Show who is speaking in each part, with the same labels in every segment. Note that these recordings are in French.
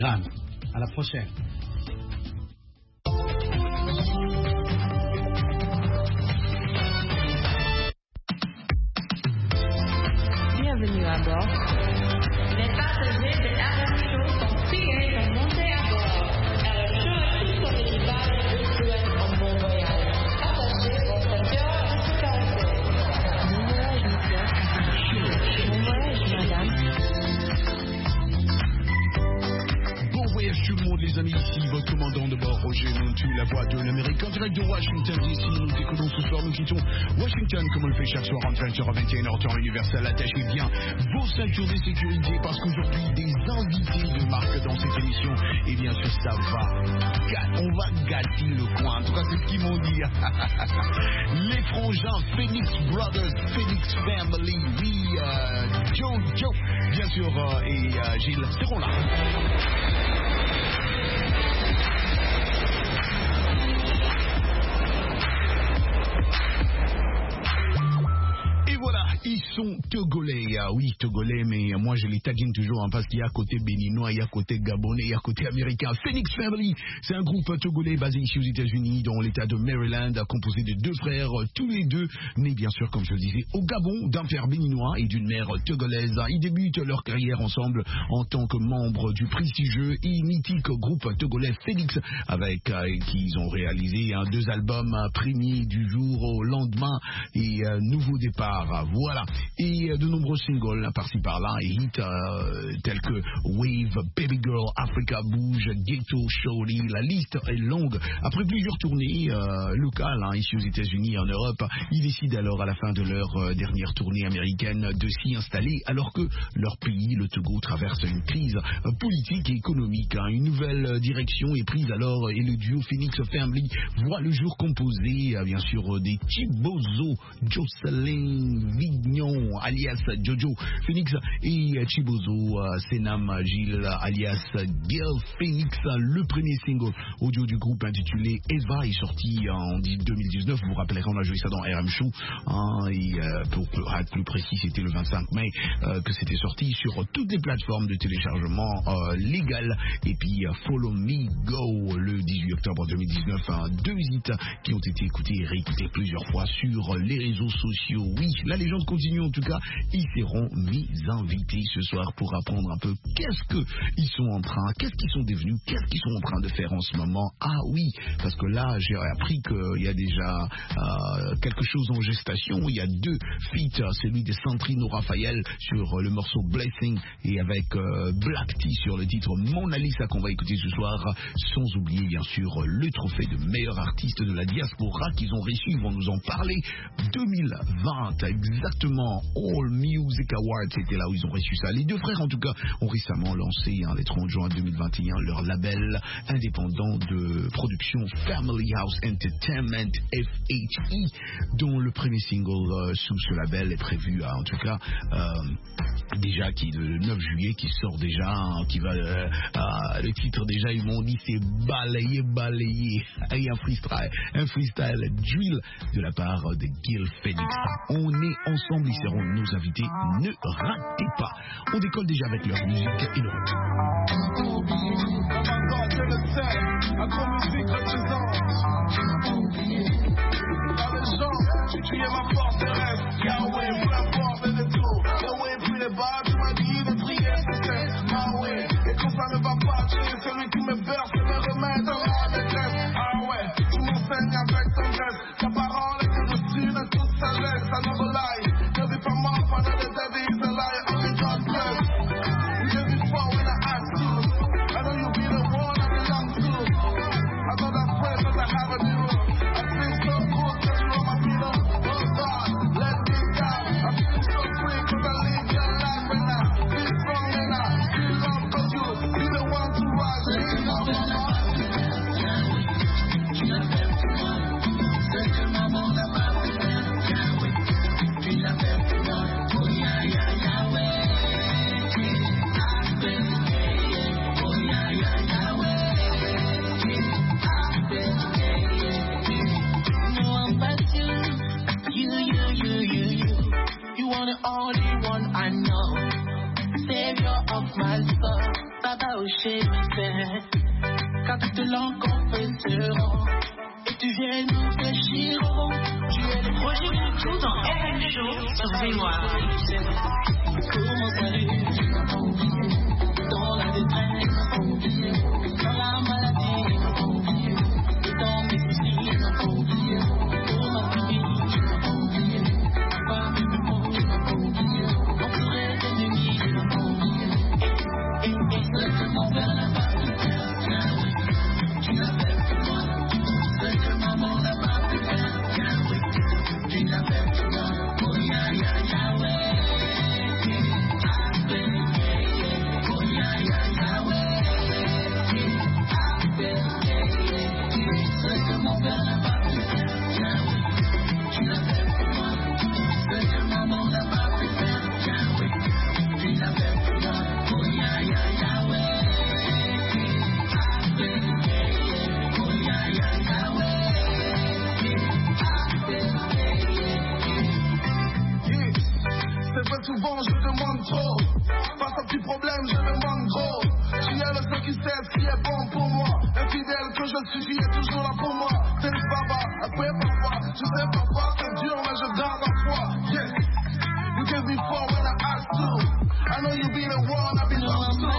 Speaker 1: À la prochaine.
Speaker 2: Bienvenue à bord.
Speaker 3: Les passagers de RM Show sont priés de monter à bord. RM Show et tous son équipage vous souhaitent un bon voyage. Attachez votre cœur à ce caractère.
Speaker 2: Bon voyage, monsieur. Bon voyage, madame.
Speaker 4: Bon voyage tout le monde les amis, ici votre commandant de bord Roger Montu, la voix de l'Amérique en direct de Washington DC. Nous décodons ce soir, nous quittons Washington comme on le fait chaque soir en 20h à 21h temps universel. Attachez bien vos ceintures de sécurité parce qu'aujourd'hui des invités de marque dans cette émission et bien sûr ça va, on va gâter le coin, en tout cas c'est ce qu'ils m'ont dit. Les frangins Phoenix Brothers, Phoenix Family, oui, Joe, bien sûr, et Gilles seront là. Ils sont togolais, oui togolais, mais moi je les taguine toujours parce qu'il y a côté béninois, il y a côté gabonais, il y a côté américain. Phoenix Family, c'est un groupe togolais basé ici aux États-Unis, dans l'état de Maryland, composé de deux frères, tous les deux nés bien sûr, comme je le disais, au Gabon, d'un père béninois et d'une mère togolaise. Ils débutent leur carrière ensemble en tant que membres du prestigieux et mythique groupe togolais Phoenix, avec qui ils ont réalisé deux albums primés du jour au lendemain et nouveau départ. Voilà. Et de nombreux singles par-ci par-là et hits tels que Wave, Baby Girl, Africa Bouge, Ghetto, Shorty, la liste est longue. Après plusieurs tournées locales ici aux États-Unis et en Europe, ils décident alors à la fin de leur dernière tournée américaine de s'y installer alors que leur pays, le Togo, traverse une crise politique et économique. Une nouvelle direction est prise alors et le duo Phoenix Family voit le jour composé bien sûr des Chibozo, Jocelyn Vignon alias Jojo Phoenix et Chibozo Senam Gilles alias Gil Phoenix. Le premier single audio du groupe intitulé Eva est sorti en 2019. Vous vous rappellerez, on a joué ça dans RM Show et pour être plus précis c'était le 25 mai que c'était sorti sur toutes les plateformes de téléchargement légales. Et puis Follow Me Go le 18 octobre 2019, deux hits qui ont été écoutés et réécoutés plusieurs fois sur les réseaux sociaux. Oui, la légende continue en tout cas. Ils seront mes invités ce soir pour apprendre un peu qu'est-ce qu'ils sont en train, qu'est-ce qu'ils sont devenus, qu'est-ce qu'ils sont en train de faire en ce moment. Ah oui, parce que là j'ai appris qu'il y a déjà quelque chose en gestation. Il y a deux feats, celui de Sandrino Raphaël sur le morceau Blessing et avec Black T sur le titre Mona Lisa qu'on va écouter ce soir, sans oublier bien sûr le trophée de meilleur artiste de la diaspora qu'ils ont reçu. Ils vont nous en parler. 2020 exactement, All Music Awards, c'était là où ils ont reçu ça. Les deux frères en tout cas ont récemment lancé le 30 juin 2021 leur label indépendant de production Family House Entertainment FHE, dont le premier single sous ce label est prévu en tout cas déjà qui est le 9 juillet, qui sort déjà, qui va le titre déjà ils m'ont dit c'est balayé et un freestyle drill de la part de Gil Phoenix. On est ensemble, ils seront nos invités, ne ratez pas. On décolle déjà avec leur musique et le retour.
Speaker 5: Tu es ma forteresse, Yahweh, peu importe le détour. Yahweh, puis les bas, tu m'as dit de prier, c'était ma way. Et quand ça ne va pas, tu es celui qui me berce et me remet dans la détresse. Ah ouais, tu m'enseignes avec tendresse. Ta parole est que reçue de toute sagesse. I never lie, ne vis pas mort pendant des devils, is a lie, only God bless. Je vis pas when I ask you. jusqu'à toutes les langues confesseront. Et tu viens nous péchir, tu es le
Speaker 3: Roger Montou dans RM Show sur Mémoire.
Speaker 5: Comment salut, dans la détresse, dans la maladie, dans mes soucis, pour ma famille, pas mes mots, entouré d'ennemis, et ce que mon père n'a pas pu faire, tu l'as fait pour moi, ce que maman n'a pas pu faire, tu l'as fait pour moi, oh ya ya ya ouais. Souvent je demande trop, face à petits problèmes je demande gros. Tu es le seul qui sait ce qui est bon pour moi. Infidèle que je suis, tu es toujours là pour moi. C'est le baba, après papa, je sais papa, c'est dur mais je garde la foi. Yes, you gave me four when I asked to. I know you be the one I belong to.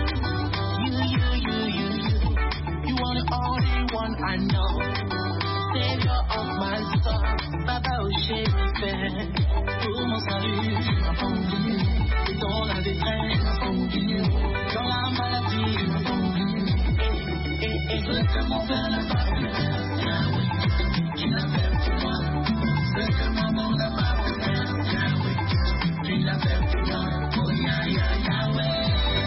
Speaker 5: You are the only one I know. Savior of my soul, Papa au chéri, pour mon salut, m'a pas oublié. Dans la détresse, m'a pas oublié. Dans la maladie, m'a pas oublié. Et ce que mon père n'a pas pu faire, tu l'as fait pour moi. Ce que maman n'a pas pu faire, tu l'as fait pour moi. Oh ya ya ya ouais.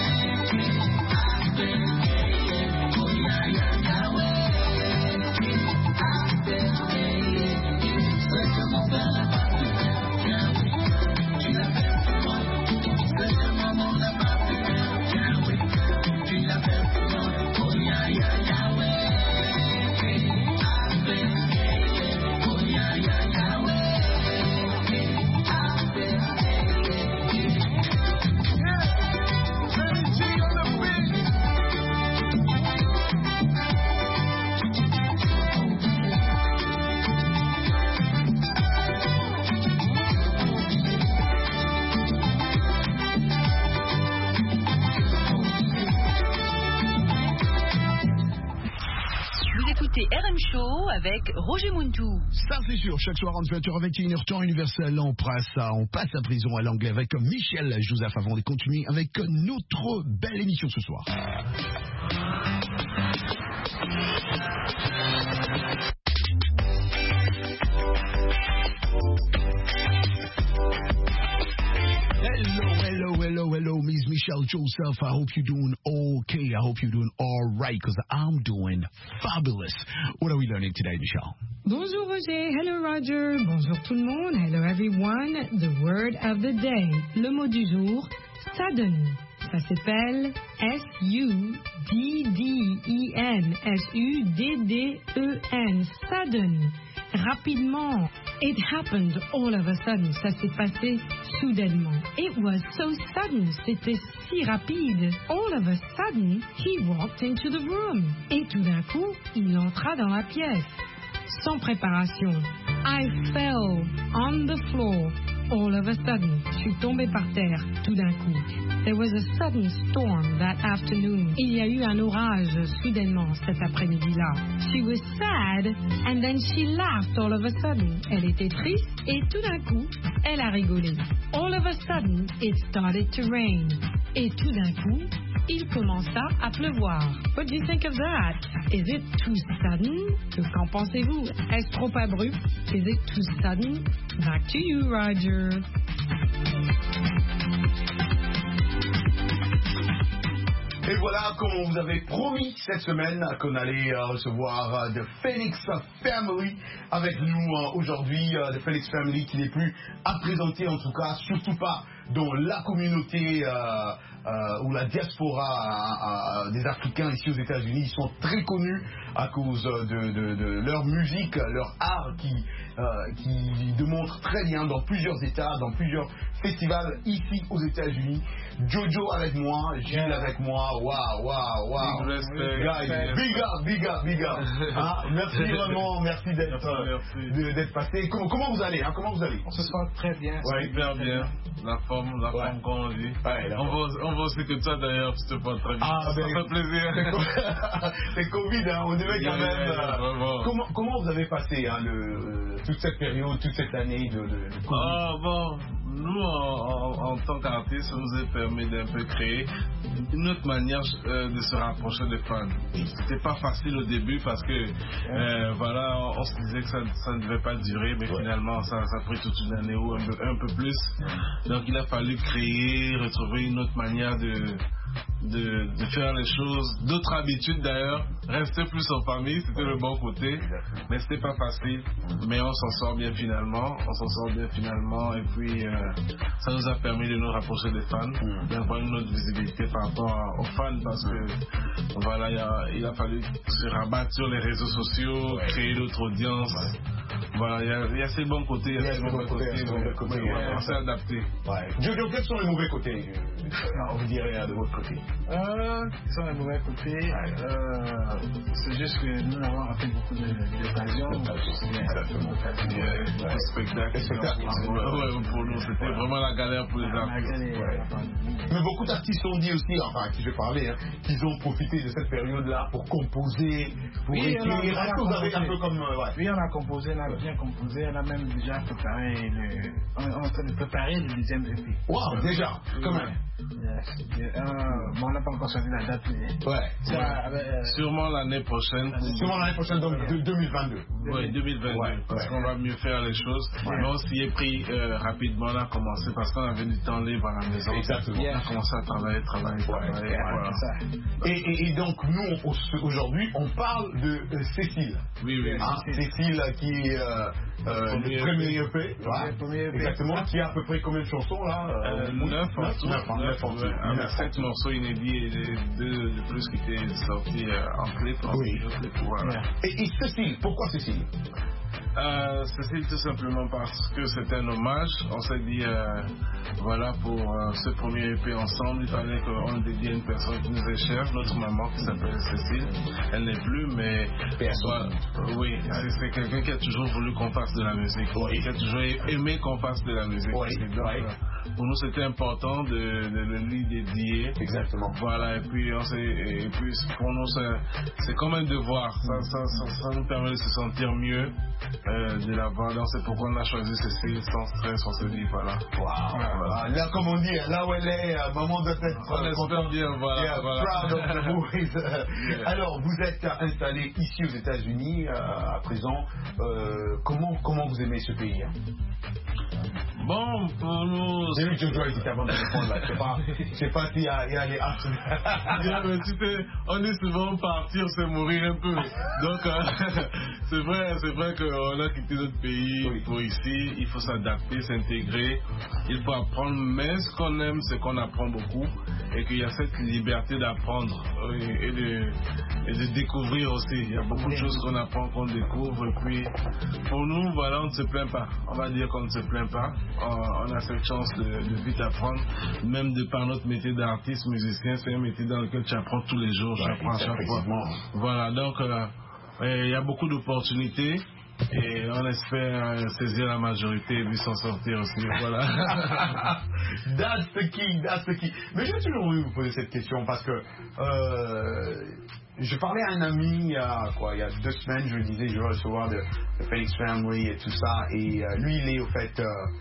Speaker 5: Oh ya ya ya ouais. Ce que mon père n'a pas pu faire, tu l'as fait pour moi. Ce que maman n'a pas pu faire, tu l'as fait pour moi. Oh ya ya ya ouais. Oh ya ya ya ouais.
Speaker 3: Vous écoutez RM Show avec Roger Montou.
Speaker 4: Ça c'est sûr, chaque soir entre 20h et 21h temps universel, on passe à prison à l'anglais avec Michel Joseph avant de continuer avec notre belle émission ce soir. Hello, Miss Michelle Joseph. I hope you're doing okay. I hope you're doing all right, because I'm doing fabulous. What are we learning today, Michelle?
Speaker 2: Bonjour Roger, hello Roger, bonjour tout le monde, hello everyone. The word of the day, le mot du jour, sudden. Ça s'appelle S-U-D-D-E-N, S-U-D-D-E-N, sudden, rapidement. It happened all of a sudden, ça s'est passé soudainement. It was so sudden, c'était si rapide. All of a sudden, he walked into the room. Et tout d'un coup, il entra dans la pièce. Sans préparation. I fell on the floor. All of a sudden, je suis tombée par terre, tout d'un coup. There was a sudden storm that afternoon. Il y a eu un orage soudainement cet après-midi-là. She was sad and then she laughed all of a sudden. Elle était triste et tout d'un coup, elle a rigolé. All of a sudden, it started to rain. Et tout d'un coup, il commença à pleuvoir. What do you think of that? Is it too sudden? Qu'en pensez-vous? Est-ce trop abrupt? Is it too sudden? Back to you, Roger.
Speaker 4: Et voilà, comme on vous avait promis cette semaine, qu'on allait recevoir The Phoenix Family avec nous aujourd'hui. The Phoenix Family qui n'est plus à présenter, en tout cas, surtout pas dans la communauté ou la diaspora des Africains ici aux États-Unis, ils sont très connus à cause de leur musique, leur art qui démontre très bien dans plusieurs États, dans plusieurs festivals ici aux États-Unis. Jojo avec moi, Gilles avec moi, waouh. Big up. Hein, merci vraiment, merci d'être passé. Comment vous allez, hein, comment vous allez?
Speaker 1: On se sent très bien.
Speaker 6: Ouais, hyper bien. La forme qu'on dit.
Speaker 4: Ouais,
Speaker 6: on voit aussi que toi d'ailleurs, tu te portes très bien.
Speaker 4: Ah,
Speaker 6: ça fait plaisir.
Speaker 4: C'est Covid, hein, on devait quand même. Comment vous avez passé hein, toute cette période, toute cette année de Covid?
Speaker 6: Ah bon, nous en tant qu'artistes, ça nous a permis d'un peu créer une autre manière de se rapprocher des fans. C'était pas facile au début parce que voilà, on se disait que ça ne devait pas durer, mais finalement ça a pris toute une année ou un peu plus. Donc il a fallu créer, retrouver une autre manière de faire les choses, d'autres habitudes d'ailleurs, rester plus en famille, c'était le bon côté, mais c'était pas facile, mais on s'en sort bien finalement, et puis ça nous a permis de nous rapprocher des fans, d'avoir une autre visibilité par rapport aux fans, parce que voilà, il a fallu se rabattre sur les réseaux sociaux, créer d'autres audiences. Voilà, il y a ces bons côtés, il y a ces mauvais côtés, on s'est adapté.
Speaker 4: Jojo, quels sont les mauvais côtés, on dirait, de votre côté?
Speaker 1: Quels sont les mauvais côtés? C'est juste que nous avons raté beaucoup d'occasions.
Speaker 6: Le spectacle. Pour nous, c'était vraiment la galère pour les artistes.
Speaker 4: Mais beaucoup d'artistes ont dit aussi, enfin, à qui je parlais, hein, qu'ils ont profité de cette période-là pour composer, pour écrire. Est-ce que vous avez un peu comme...
Speaker 1: Oui, on a composé, on a bien composé, on a même déjà préparé on est en train de préparer le deuxième EP.
Speaker 4: Wow, déjà, quand même.
Speaker 1: Bon, on n'a pas encore choisi la date.
Speaker 6: Sûrement l'année prochaine.
Speaker 4: Donc 2022.
Speaker 6: Oui, 2022. Parce qu'on va mieux faire les choses. Mais on s'y est pris rapidement, on a commencé parce qu'on avait du temps libre à la maison.
Speaker 4: Exactement.
Speaker 6: On a commencé à travailler. Voilà.
Speaker 4: Et donc nous, aujourd'hui, on parle de Cécile.
Speaker 6: Oui.
Speaker 4: Hein, Cécile qui est le premier EP. Exactement. Qui a à peu près combien de chansons là?
Speaker 6: 9 avec 7 morceaux inédits et 2 de plus qui étaient sortis en clip. Voilà.
Speaker 4: Et Cécile, pourquoi Cécile?
Speaker 6: Cécile, tout simplement parce que c'était un hommage. On s'est dit, voilà, pour ce premier EP ensemble, il fallait qu'on le dédie à une personne qui nous est chère, notre maman qui s'appelle Cécile. Elle n'est plus, mais oui, c'est quelqu'un qui a toujours voulu qu'on fasse de la musique, qui a toujours aimé qu'on fasse de la musique. Donc, pour nous, c'était important de le lui dédier.
Speaker 4: Exactement.
Speaker 6: Voilà, et puis pour nous, c'est comme un devoir. Ça nous permet de se sentir mieux. De la voir, donc c'est pourquoi on a choisi Cécile sans stress, on se dit voilà.
Speaker 4: Là, comme on dit, là où elle est, maman doit être
Speaker 6: contente, bien, voilà.
Speaker 4: Proud of the boys. Alors, vous êtes installé ici aux États-Unis à présent. Comment vous aimez ce pays?
Speaker 6: Bon, pour nous.
Speaker 4: J'ai vu que Jojo était avant de répondre là. Je sais pas s'il y a les arts.
Speaker 6: On est souvent partir, c'est mourir un peu. Donc, c'est vrai qu'on a quitté notre pays pour ici. Il faut s'adapter, s'intégrer. Il faut apprendre. Mais ce qu'on aime, c'est qu'on apprend beaucoup. Et qu'il y a cette liberté d'apprendre et de découvrir aussi. Il y a beaucoup de choses qu'on apprend, qu'on découvre. Et puis, pour nous, voilà, on ne se plaint pas. On va dire qu'on ne se plaint pas. On a cette chance de vite apprendre, même de par notre métier d'artiste, musicien, c'est un métier dans lequel tu apprends tous les jours, tu apprends à chaque fois. Voilà, donc il y a beaucoup d'opportunités et on espère saisir la majorité et puis s'en sortir aussi. Voilà.
Speaker 4: That's the key. Mais j'ai toujours voulu vous poser cette question parce que je parlais à un ami il y a 2 semaines, je lui disais je vais recevoir de Phoenix Family et tout ça, et lui il est au fait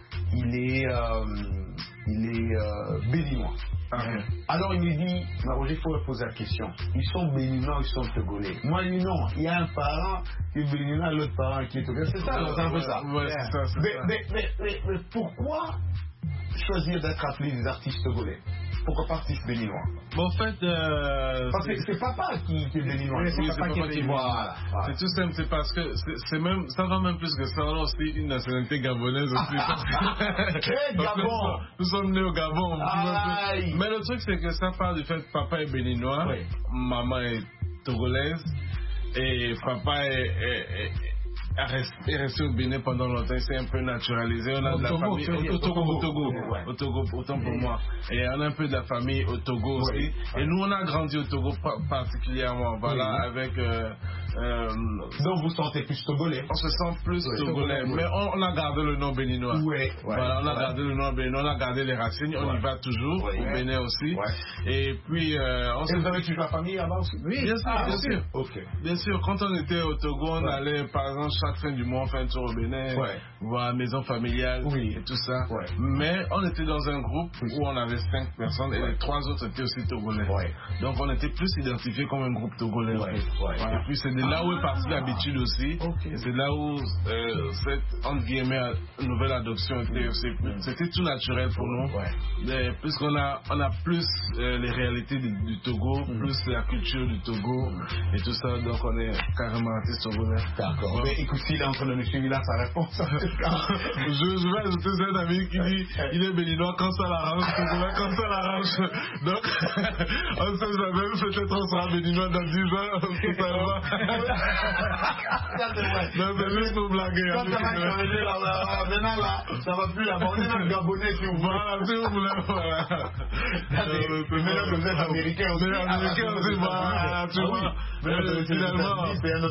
Speaker 4: béninois. Alors il me dit, Roger, il faut poser la question, ils sont béninois, ils sont togolais? Moi je dis non, il y a un parent qui est béninois, l'autre parent qui est togolais, c'est ça, c'est un peu ça. Mais pourquoi choisir d'être appelés des artistes togolais?
Speaker 7: pourquoi pas artiste béninois?
Speaker 6: Bon, en fait,
Speaker 7: parce que c'est papa qui est béninois.
Speaker 6: Oui, c'est papa qui est béninois.
Speaker 7: Voilà.
Speaker 6: C'est tout simple, c'est parce que c'est même, ça va même plus que ça. On a aussi une nationalité gabonaise aussi.
Speaker 7: Gabon.
Speaker 6: Nous sommes nés au Gabon.
Speaker 7: Aïe.
Speaker 6: Mais le truc, c'est que ça part du fait que papa est béninois,
Speaker 7: oui.
Speaker 6: Maman est togolaise et papa est resté au Bénin pendant longtemps. C'est un peu naturalisé. On a de la famille au Togo, autant pour moi. Et on a un peu de la famille au Togo aussi.
Speaker 7: Oui.
Speaker 6: Et nous, on a grandi au Togo particulièrement. Voilà, avec.
Speaker 7: Donc vous sentez plus togolais?
Speaker 6: On se sent plus togolais, mais on a gardé le nom béninois.
Speaker 7: Oui.
Speaker 6: Voilà, on a gardé le nom béninois, on a gardé les racines, on y va toujours, au Bénin aussi. Et puis,
Speaker 7: Et vous avez toujours la famille là-bas aussi?
Speaker 6: Oui, bien sûr, bien sûr.
Speaker 7: Okay.
Speaker 6: Bien sûr, quand on était au Togo, on allait, par exemple, chaque fin du mois, on fait un tour au Bénin, voir la maison familiale et tout ça. Mais on était dans un groupe où on avait 5 personnes et les 3 autres étaient aussi togolais. Donc on était plus identifiés comme un groupe togolais. Et puis c'est de là où est partie l'habitude aussi. Et c'est là où cette, entre guillemets, nouvelle adoption était aussi. C'était tout naturel pour nous. Puisqu'on a plus les réalités du Togo, plus la culture du Togo et tout ça. Donc on est carrément artiste togolais.
Speaker 7: D'accord. Mais écoute, s'il est en train de nous suivre là, sa réponse.
Speaker 6: Je vais ajouter un ami qui dit il est béninois quand ça l'arrange, togolais quand ça l'arrange. Donc, on sait jamais, peut-être on sera béninois dans 10 ans, totalement. Non, c'est juste pour blaguer.
Speaker 7: Quand ça va changer, maintenant là, ça va plus là-bas. On est dans le Gabonais si vous voulez.
Speaker 6: Voilà, si vous voulez, voilà.
Speaker 7: Mais là, vous êtes américain aussi.
Speaker 6: Américain aussi, voilà, tu vois. Mais finalement,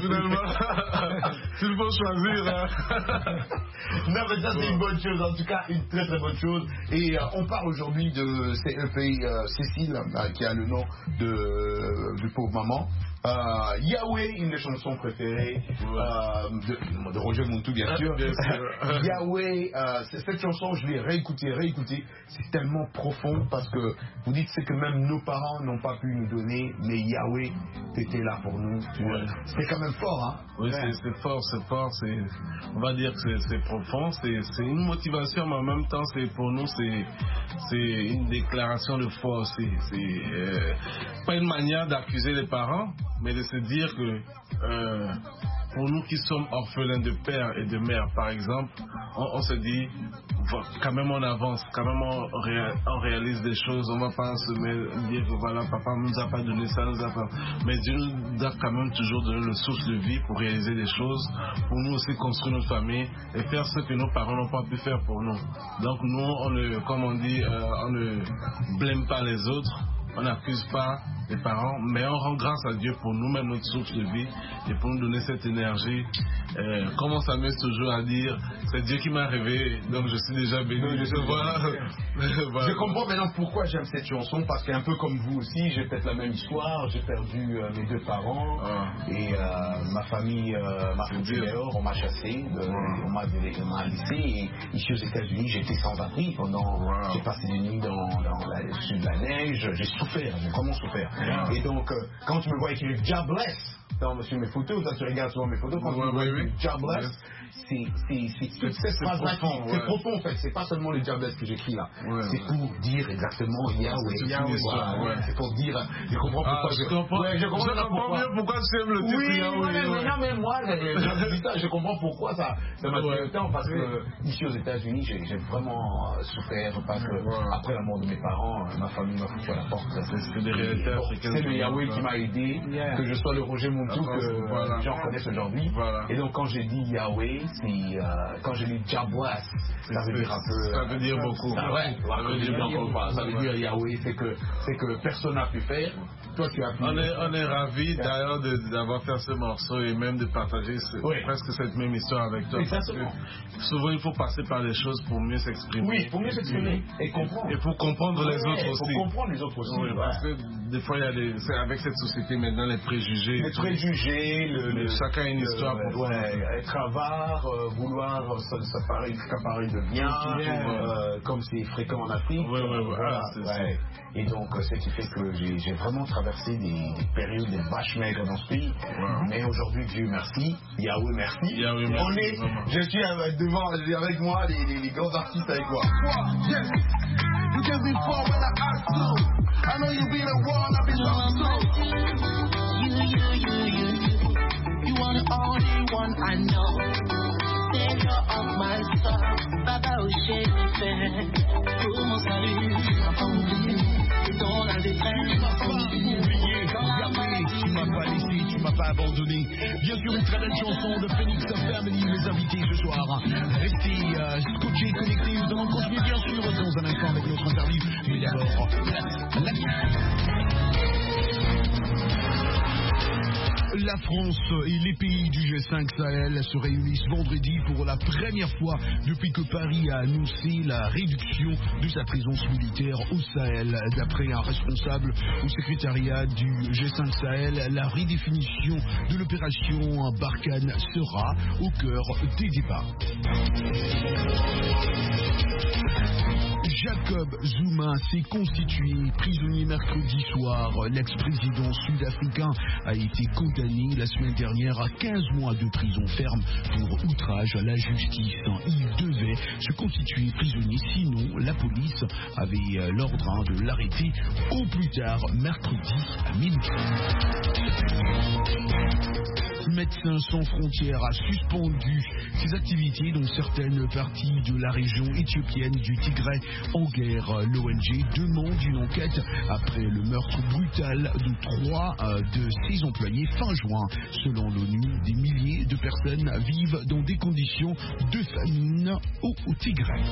Speaker 6: s'il faut choisir.
Speaker 7: Non, mais ça, c'est une bonne chose. En tout cas, une très très bonne chose. Et on parle aujourd'hui de Cécile, qui a le nom du pauvre maman. Yahweh, une des chansons préférées de Roger Muntu, bien sûr. Yahweh, cette chanson, je l'ai réécoutée. C'est tellement profond parce que vous dites c'est que même nos parents n'ont pas pu nous donner, mais Yahweh, t'étais là pour nous. C'est quand même fort, hein?
Speaker 6: Oui, c'est fort. On va dire que c'est profond. C'est une motivation, mais en même temps, pour nous, c'est une déclaration de foi aussi. C'est pas une manière d'accuser les parents, mais de se dire que pour nous qui sommes orphelins de père et de mère, par exemple, on se dit, quand même on avance, quand même on réalise des choses, on va pas se dire que voilà, papa nous a pas donné ça, mais Dieu nous a quand même toujours donné le source de vie pour réaliser des choses, pour nous aussi construire notre famille et faire ce que nos parents n'ont pas pu faire pour nous. Donc nous, on ne blâme pas les autres, on n'accuse pas les parents, mais on rend grâce à Dieu pour nous-mêmes notre source de vie et pour nous donner cette énergie. Comme on s'amuse toujours à dire, c'est Dieu qui m'a réveillé, donc je suis déjà béni. Voilà.
Speaker 7: Je comprends maintenant pourquoi j'aime cette chanson, parce qu'un peu comme vous aussi, j'ai peut-être la même histoire. J'ai perdu mes 2 parents et ma famille m'a foutu dehors, on m'a chassé, on m'a laissé. Et ici aux États-Unis, j'étais sans abri pendant. J'ai passé des nuits dans sud de la neige, j'ai vraiment souffert. Et donc, quand tu me vois écrire Jobless sur mes photos, toi tu regardes souvent mes photos, quand tu me vois écrire Jobless, c'est profond en fait, c'est pas seulement les Jobless que j'écris là, c'est pour dire exactement Yahweh. C'est pour dire, je comprends pourquoi
Speaker 6: je comprends mieux pourquoi tu aimes le titre Yahweh.
Speaker 7: Non mais moi, je comprends pourquoi ça m'a pris le temps, parce que ici aux États-Unis, j'ai vraiment souffert, parce que après la mort de mes parents, ma famille m'a foutu à la porte.
Speaker 6: C'est des réalités africaines.
Speaker 7: C'est le Yahweh qui m'a aidé, que je sois le Roger Muntu que les gens connaissent aujourd'hui. Et donc quand j'ai dit Yahweh, quand j'ai dit Jobless, ça veut dire un peu.
Speaker 6: Ça veut dire beaucoup.
Speaker 7: Ça veut dire Yahweh, c'est que personne n'a pu faire. Toi, tu as pu.
Speaker 6: On est ravis d'ailleurs d'avoir fait ce morceau et même de partager presque cette même histoire avec toi.
Speaker 7: Exactement.
Speaker 6: Souvent, il faut passer par les choses pour mieux s'exprimer.
Speaker 7: Oui, pour mieux s'exprimer et comprendre.
Speaker 6: Et pour comprendre les autres aussi.
Speaker 7: Pour comprendre les autres aussi.
Speaker 6: Parce que des fois, c'est avec cette société maintenant, les préjugés.
Speaker 7: Les préjugés,
Speaker 6: chacun a une histoire pour
Speaker 7: être avare, vouloir s'accaparer de biens, comme c'est fréquent en Afrique. Et donc, ce qui fait que j'ai vraiment traversé des périodes, des vaches maigres dans ce pays. Mais aujourd'hui, Dieu merci, Yahweh merci. Je suis devant, avec moi, les grands artistes avec moi.
Speaker 5: You gave me 4 when I asked to. I know you be the one I belong to.
Speaker 8: You are the only one I know. Savior of my soul. Baba Oshé fait. Pour mon salut, tu m'as pas oublié. Dans la détresse, tu m'as pas oublié.
Speaker 4: Tu m'as pas laissé, tu m'as pas abandonné. Bien sûr, une très belle chanson de Phoenix Family, mes invités ce soir. Restez scotchés, connectés. Nous allons continuer bien sûr dans un instant avec notre interview. Mais d'abord, la France et les pays du G5 Sahel se réunissent vendredi pour la première fois depuis que Paris a annoncé la réduction de sa présence militaire au Sahel. D'après un responsable au secrétariat du G5 Sahel, la redéfinition de l'opération Barkhane sera au cœur des débats. Jacob Zuma s'est constitué prisonnier mercredi soir. L'ex-président sud-africain a été condamné la semaine dernière à 15 mois de prison ferme pour outrage à la justice. Il devait se constituer prisonnier, sinon la police avait l'ordre de l'arrêter au plus tard mercredi à minuit. Médecins sans frontières a suspendu ses activités dans certaines parties de la région éthiopienne du Tigray en guerre. L'ONG demande une enquête après le meurtre brutal de 3 de ses employés fin juin. Selon l'ONU, des milliers de personnes vivent dans des conditions de famine au Tigray.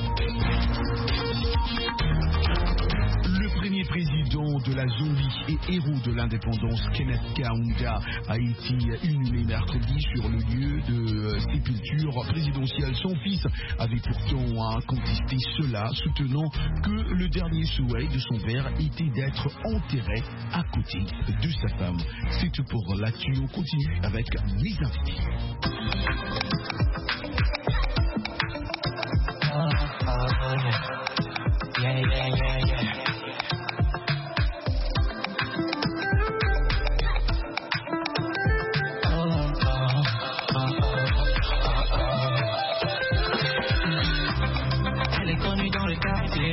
Speaker 4: Le premier président de la Zambie et héros de l'indépendance, Kenneth Kaunda, a été inhumé mercredi sur le lieu de sépulture présidentielle. Son fils avait pourtant contesté cela, soutenant que le dernier souhait de son père était d'être enterré à côté de sa femme. C'est tout pour l'actu. On continue avec les invités.
Speaker 8: Elle est connue dans le quartier.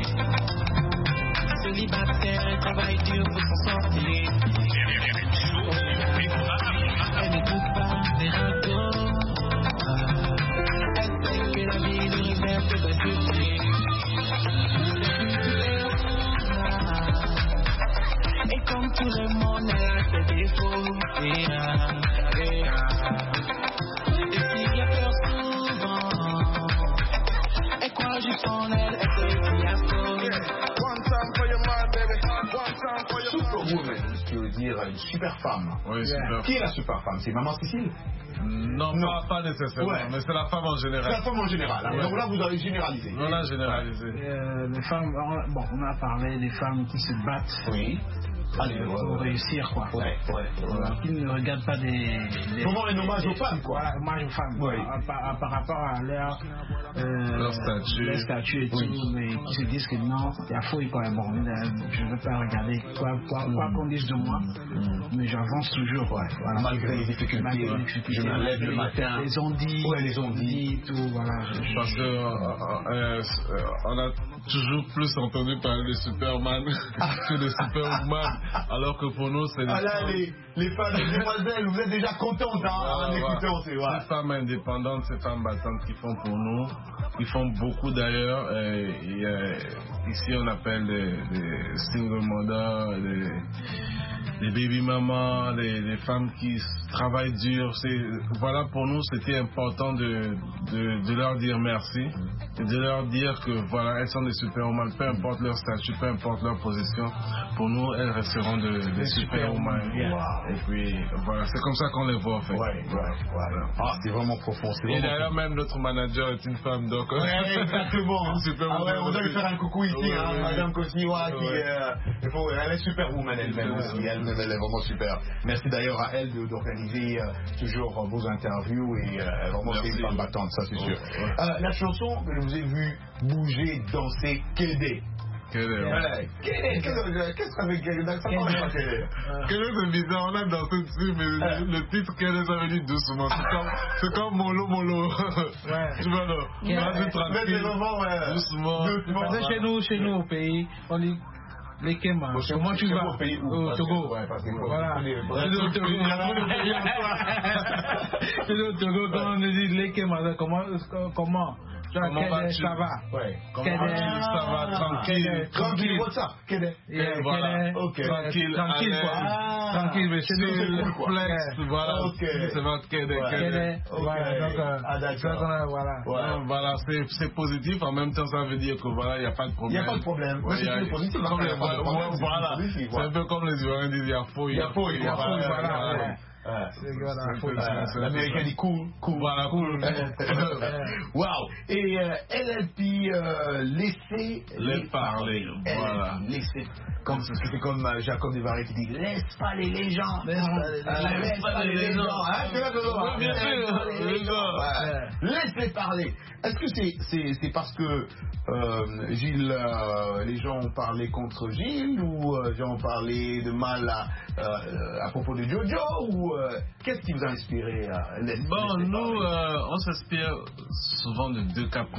Speaker 8: Célibataire et travaille dur pour s'en sortir. Elle n'écoute pas les radios. Elle sait que la vie nous réserve de belles surprises. Et comme tout le monde, elle a ses défauts. Et s'il y a peur souvent, elle croit juste en elle, elle sait qu'il y a faux.
Speaker 5: One time for your man, baby. One time for your man.
Speaker 7: Superwoman, ce qui veut dire une super femme.
Speaker 6: Oui, super.
Speaker 7: Qui est la super femme? C'est Maman Cécile?
Speaker 6: Non, pas nécessairement,
Speaker 7: Ouais.
Speaker 6: mais c'est la femme en
Speaker 7: C'est
Speaker 6: général.
Speaker 7: la femme en général. Hein.
Speaker 6: Ouais.
Speaker 7: Donc là, vous avez généralisé.
Speaker 6: On a généralisé.
Speaker 1: Les femmes, on a parlé des femmes qui se battent
Speaker 7: Oui. Allez,
Speaker 1: pour réussir, quoi.
Speaker 7: Ouais.
Speaker 1: Qui ne regardent pas des
Speaker 7: Comment un hommage aux femmes, quoi.
Speaker 1: Voilà, hommage aux femmes.
Speaker 7: Oui.
Speaker 1: Par rapport à leur statut et tout,
Speaker 7: Oui.
Speaker 1: mais qui se disent que non, il y a faux, quoi. Bon, je ne veux pas regarder quoi qu'on dise de moi, mais j'avance toujours, ouais. Voilà.
Speaker 7: Malgré les difficultés, je me lève le matin.
Speaker 1: Les ondits.
Speaker 7: Ouais, les ondits.
Speaker 1: Tout, voilà.
Speaker 6: Parce que on a toujours plus entendu parler de Superman que de Superwoman, alors que pour nous c'est
Speaker 7: Ah là, les femmes, les demoiselles, vous êtes déjà contentes en écoutant, c'est vrai.
Speaker 6: Ces femmes indépendantes, ces femmes battantes qui font pour nous, qui font beaucoup d'ailleurs. Ici on appelle les single mothers, les baby mamas, les femmes qui travaillent dur. Voilà, pour nous c'était important de leur dire merci et de leur dire que voilà, elles sont des superwomen, peu importe leur statut, peu importe leur position. Pour nous, elles resteront des superwomen.
Speaker 7: Wow.
Speaker 6: Et puis voilà, c'est comme ça qu'on les voit en fait.
Speaker 7: Ouais. Ah, c'est vraiment profond.
Speaker 6: Et d'ailleurs, même notre manager est une femme, donc.
Speaker 7: Ouais, exactement.
Speaker 6: Superwoman.
Speaker 7: Ah ouais, on doit lui faire un coucou ici,
Speaker 6: Ouais,
Speaker 7: hein,
Speaker 6: ouais.
Speaker 7: Madame Kosiwa, qui elle est superwoman elle-même aussi. Elle est vraiment super. Merci d'ailleurs à elle d'organiser toujours vos interviews et vraiment c'est une femme battante, ça c'est sûr.
Speaker 6: Ouais.
Speaker 7: La chanson que je vous ai vu bouger, danser, Kédé. Qu'est-ce que ça veut dire?
Speaker 6: Kélé, c'est bizarre, on a dansé dessus, mais le titre Kélé, ça veut dire doucement. C'est comme Molo. Tu vois, là. Vas-y, tranquille. Doucement.
Speaker 1: Chez nous, au pays, on dit les Kéma. Comment tu vas?
Speaker 7: Au pays où?
Speaker 1: Au Togo. Voilà. Chez nous, au Togo, quand on dit les Kéma, comment? Ça va?
Speaker 6: Comment ça va? Tranquille.
Speaker 7: What's up?
Speaker 6: Voilà. Ok. Tranquille,
Speaker 1: quoi. Tranquille, mais chez nous, c'est
Speaker 6: flex. Voilà. C'est votre Kédé. Voilà, c'est positif. En même temps, ça veut dire que voilà, il n'y a pas de problème.
Speaker 7: Il n'y a pas de problème. C'est positif.
Speaker 6: Voilà. C'est un peu comme les Ivoiriens disent, il y a faux.
Speaker 1: Voilà.
Speaker 7: L'américain dit cool.
Speaker 6: Voilà, cool.
Speaker 7: Wow. Et LLP, laissez les parler. Voilà. Laissez. C'est comme Jacob Desvaré qui dit laisse parler les gens. Laisse parler les gens. Laissez parler. Est-ce que c'est parce que Gilles, les gens ont parlé contre Gilles ou les gens ont parlé de mal à propos de Jojo ou qu'est-ce qui vous a inspiré
Speaker 6: nous, on s'inspire souvent de deux cas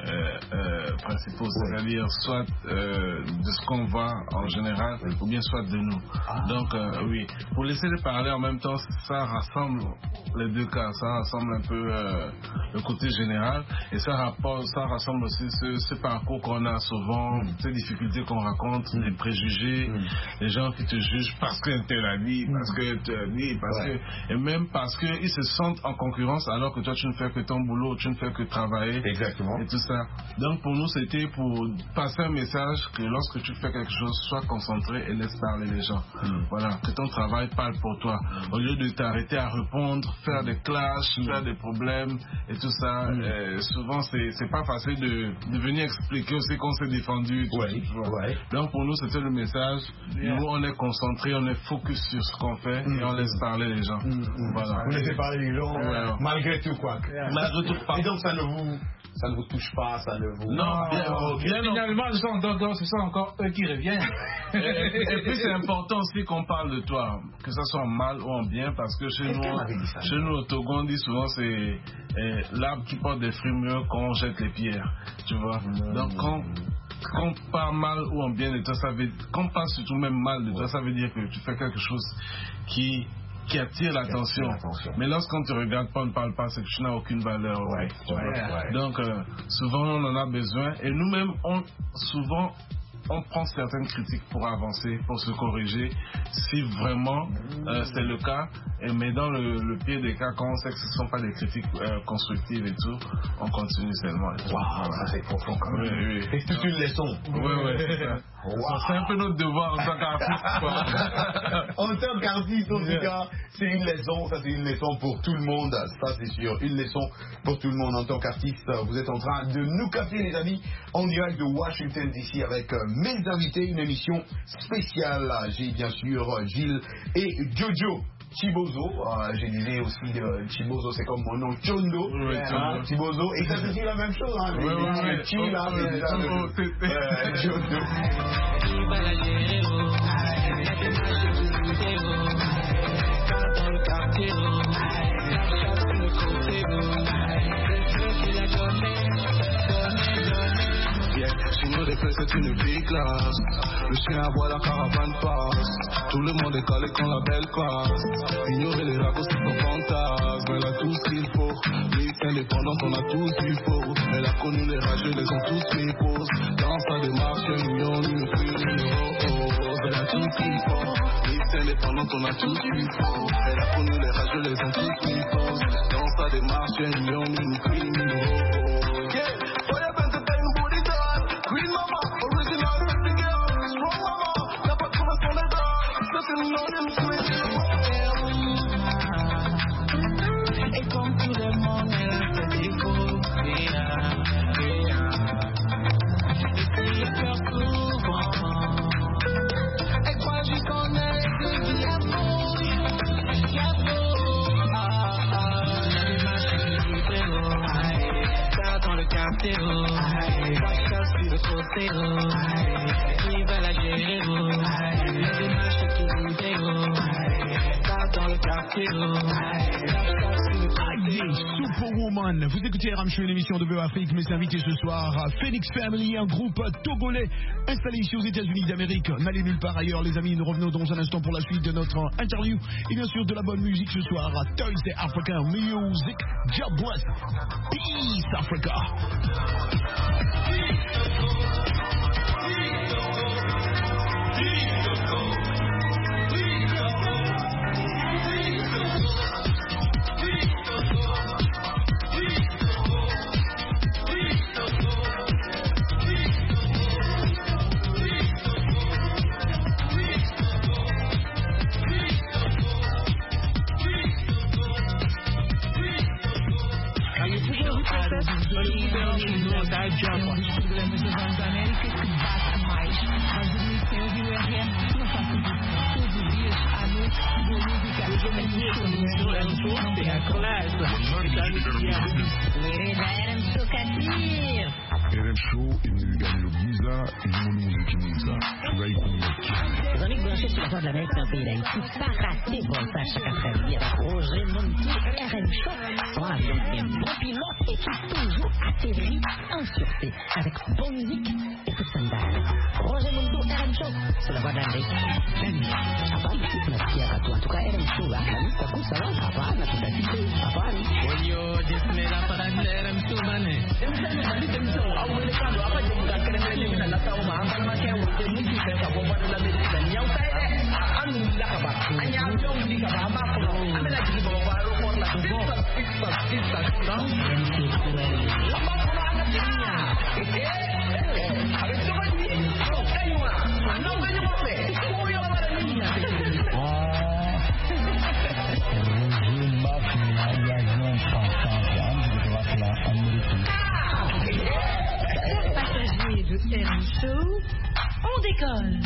Speaker 6: principaux, c'est-à-dire soit de ce qu'on voit en général ou bien soit de nous. Donc oui, pour laisser les parler en même temps, ça rassemble les deux cas, ça rassemble un peu le côté général et ça rassemble aussi ce parcours qu'on a souvent, ces difficultés qu'on raconte, les préjugés, les gens qui te jugent parce qu'un tel a dit, parce que tu as dit, et même parce qu'ils se sentent en concurrence alors que toi tu ne fais que ton boulot, tu ne fais que travailler.
Speaker 7: Exactement.
Speaker 6: Et tout ça. Donc pour nous c'était pour passer un message que lorsque tu fais quelque chose, sois concentré et laisse parler les gens. Voilà, que ton travail parle pour toi. Au lieu de t'arrêter à répondre, faire des clashs, faire des problèmes et tout ça, souvent c'est pas facile de venir expliquer aussi qu'on s'est défendu. Donc pour nous c'était le message. Nous on est concentré, on est focus sur ce qu'on fait et on laisse parler les gens. Voilà.
Speaker 7: Vous laissez parler les gens malgré tout quoi.
Speaker 6: Malgré tout.
Speaker 7: Et donc ça ne vous touche pas, ça ne vous...
Speaker 6: Non, bien
Speaker 1: finalement ce sont encore eux qui reviennent.
Speaker 6: Et puis c'est important aussi qu'on parle de toi, que ça soit en mal ou en bien, parce que chez nous au Togo on dit souvent c'est l'arbre qui porte des fruits mieux qu'on jette les pierres, tu vois. Donc quand on parle mal ou en bien de toi, ça veut, quand on parle surtout même mal de toi, ça veut dire que tu fais quelque chose qui attire l'attention. Mais lorsqu'on te regarde pas, on ne parle pas, c'est que tu n'as aucune valeur. Donc souvent on en a besoin et nous-mêmes souvent on prend certaines critiques pour avancer, pour se corriger, si vraiment c'est le cas. Mais dans le pire des cas, quand on sait que ce ne sont pas des critiques constructives et tout, on continue seulement.
Speaker 7: Waouh, ça c'est profond quand même.
Speaker 6: Oui.
Speaker 7: C'est toute une leçon.
Speaker 6: Oui, c'est ça. C'est un peu notre devoir en tant qu'artiste.
Speaker 7: En tant qu'artiste, en tout cas, c'est une leçon. Ça, c'est une leçon pour tout le monde. Ça, c'est sûr. Une leçon pour tout le monde. En tant qu'artiste, vous êtes en train de nous capter, les amis, en direct de Washington DC avec mes invités. Une émission spéciale. J'ai bien sûr Gilles et Jojo Chibozo. J'ai dit aussi Chibozo, c'est comme mon nom, Chondo. Chibozo. Et ça, c'est aussi la même chose. Chondo.
Speaker 9: Chez nous, les fesses, c'est une big classe. Le chien aboie, la caravane passe. Tout le monde est calé quand la belle passe. Ignorer les ragots, c'est son fantasme. Elle a tout ce qu'il faut. Mix indépendante, on a tout ce qu'il faut. Elle a connu les rageux, les ont tous mis pause. Dans sa démarche, un million, une fille, elle a tout ce qu'il faut. Mix indépendante, on a tout ce qu'il faut. Elle a connu les rageux, les ont tous mis pause. Dans sa démarche, un million, une fille, Green mama, original sexy girl, strong mama, y'a pas de promesse pour les gars, c'est une non sweet. Et comme tout le monde, elle a ses défauts, et c'est le cœur souvent. Elle croit juste qu'on est des diables, y'a les machines du vélo, ça dans le quartier,
Speaker 8: sur le côté, qui va la gérer, les démarches qui vous ça dans le quartier,
Speaker 4: Superwoman, vous écoutez RM Show, une émission de Afrique. Mes invités ce soir, Phoenix Family, un groupe togolais installé ici aux États-Unis d'Amérique. N'allez nulle part ailleurs, les amis. Nous revenons dans un instant pour la suite de notre interview et bien sûr de la bonne musique ce soir. Thursday African Music, God bless, Peace Africa.
Speaker 10: RM Show, il gagne le Giza, et mon musique Giza. Tu vas y comprendre.
Speaker 11: Les amis branchés sur la voie de l'Amérique dans le pays d'Haïti, pas raté Voltage chaque après-midi avec Roger Montou, RM Show. Son avion est un bon pilote et qui toujours atterrit en sûreté avec bonne musique et coup de sandales. Roger Montou, RM Show, sur la voie de l'Amérique. Merci à toi. En tout cas, RM Show, là, la liste à coup, ça va, Havana, tout à fait, Havana.
Speaker 8: Oyo, disme la parade de RM Show, mané.
Speaker 2: Passagers de RM Show, on décolle.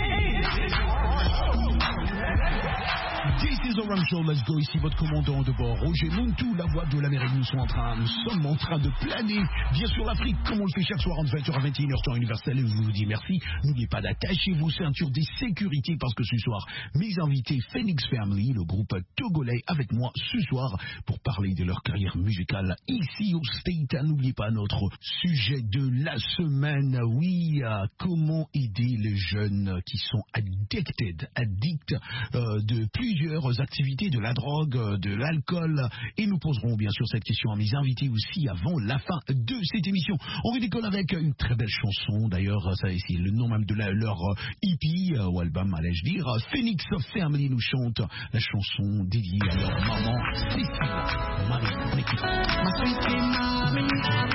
Speaker 4: This is RM Show, let's go. Ici votre commandant de bord, Roger Montou, la voix de l'Amérique. Nous sommes en train de planer, bien sûr l'Afrique, comme on le fait chaque soir entre 20h à 21h, temps universel. Et je vous dis merci. N'oubliez pas d'attacher vos ceintures des sécurités parce que ce soir, mes invités Phoenix Family, le groupe togolais, avec moi ce soir pour parler de leur carrière musicale ici au State. N'oubliez pas notre sujet de la semaine. Oui, comment aider les jeunes qui sont addicts de plusieurs activités, de la drogue, de l'alcool. Et nous poserons bien sûr cette question à mes invités aussi avant la fin de cette émission. On redécolle avec une très belle chanson. D'ailleurs, ça c'est le nom même de leur EP ou album, allais-je dire. Phoenix Family nous chante la chanson dédiée à leur maman, Cécile Marie. On écoute.
Speaker 8: Ma sweetie mommy,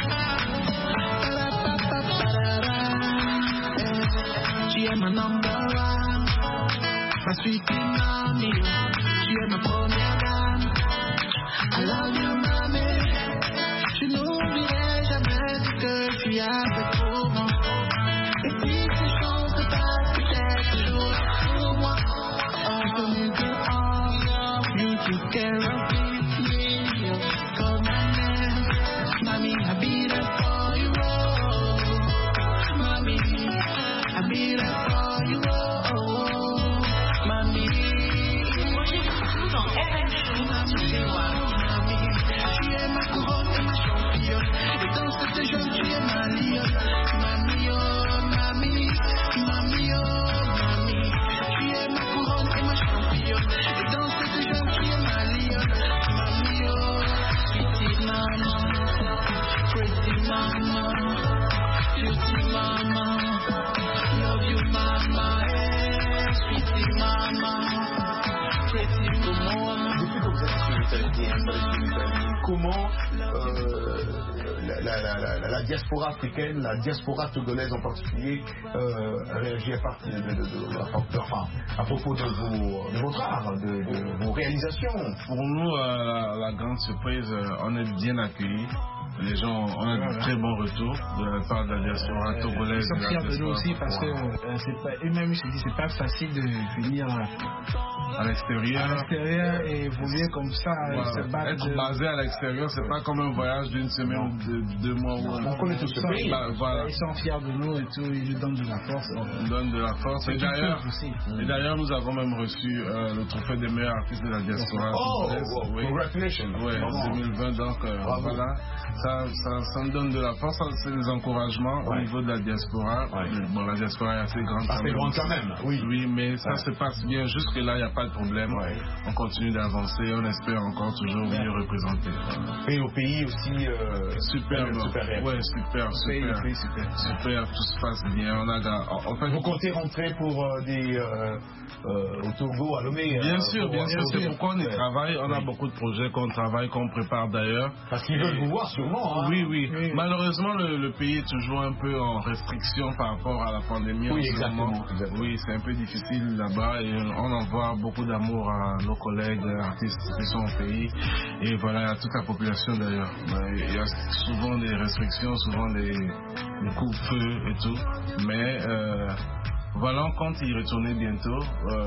Speaker 8: she is my number one. Ma sweetie mommy, tu es ma première dame. I love you, mommy. Je n'oublierai jamais ce que tu as fait pour moi. Et si ces choses se passent, peut-être toujours pour moi. Oh, so you go on, you took care of me, comme ma mère. Mommy, I be there for you, oh. Mommy, I be there for you, oh. Mommy, dans RM Show, tu es moi. Tu es ma couronne et ma championne. Et dans cette jeune, tu es ma lionne. Mamie, oh, mamie, mamie, oh, mamie. Tu es ma couronne et ma championne. Et dans cette jeune, tu es ma lionne. Mamie, oh, sweetie maman, pretty maman, beauty maman, love you mama, eh, sweetie maman, pretty maman.
Speaker 7: Comment la diaspora africaine, la diaspora togolaise en particulier, réagit à propos de votre art, de vos réalisations?
Speaker 6: Pour nous, la grande surprise, on est bien accueillis. les gens, on a de très bons retours de la part de la diaspora togolaise.
Speaker 1: Ils sont fiers de nous aussi parce que eux-mêmes, je dis, c'est pas facile de venir
Speaker 6: à l'extérieur
Speaker 1: et évoluer comme ça.
Speaker 6: Être basé à l'extérieur, c'est pas comme un voyage d'une semaine ou de 2 mois.
Speaker 1: On connaît tout ce pays. Ils sont fiers de nous et tout, ils nous donnent de la force.
Speaker 6: Ils donnent de la force. Et d'ailleurs, nous avons même reçu le trophée des meilleurs artistes de la diaspora.
Speaker 7: Congratulations.
Speaker 6: Oui, en 2020. Donc voilà, ça me donne de la force. C'est des encouragements au niveau de la diaspora. Bon, la diaspora est assez grande.
Speaker 7: Assez grande quand même.
Speaker 6: Oui, mais ça se passe bien. Jusque-là, il n'y a pas de problème. On continue d'avancer. On espère encore toujours mieux représenter.
Speaker 7: Et au pays aussi,
Speaker 6: super. Tout se passe bien. En fait,
Speaker 7: vous comptez rentrer pour au Togo, à Lomé?
Speaker 6: Bien sûr. C'est pourquoi on y travaille. On a beaucoup de projets qu'on travaille, qu'on prépare d'ailleurs.
Speaker 7: Parce qu'ils veulent vous voir sûrement.
Speaker 6: Oui. Malheureusement, le pays est toujours un peu en restriction par rapport à la pandémie.
Speaker 7: Oui, exactement.
Speaker 6: Oui, c'est un peu difficile là-bas et on envoie beaucoup d'amour à nos collègues artistes qui sont au pays. Et voilà, à toute la population d'ailleurs. Il y a souvent des restrictions, souvent des coups-feu et tout. Mais voilà, on compte y retourner bientôt.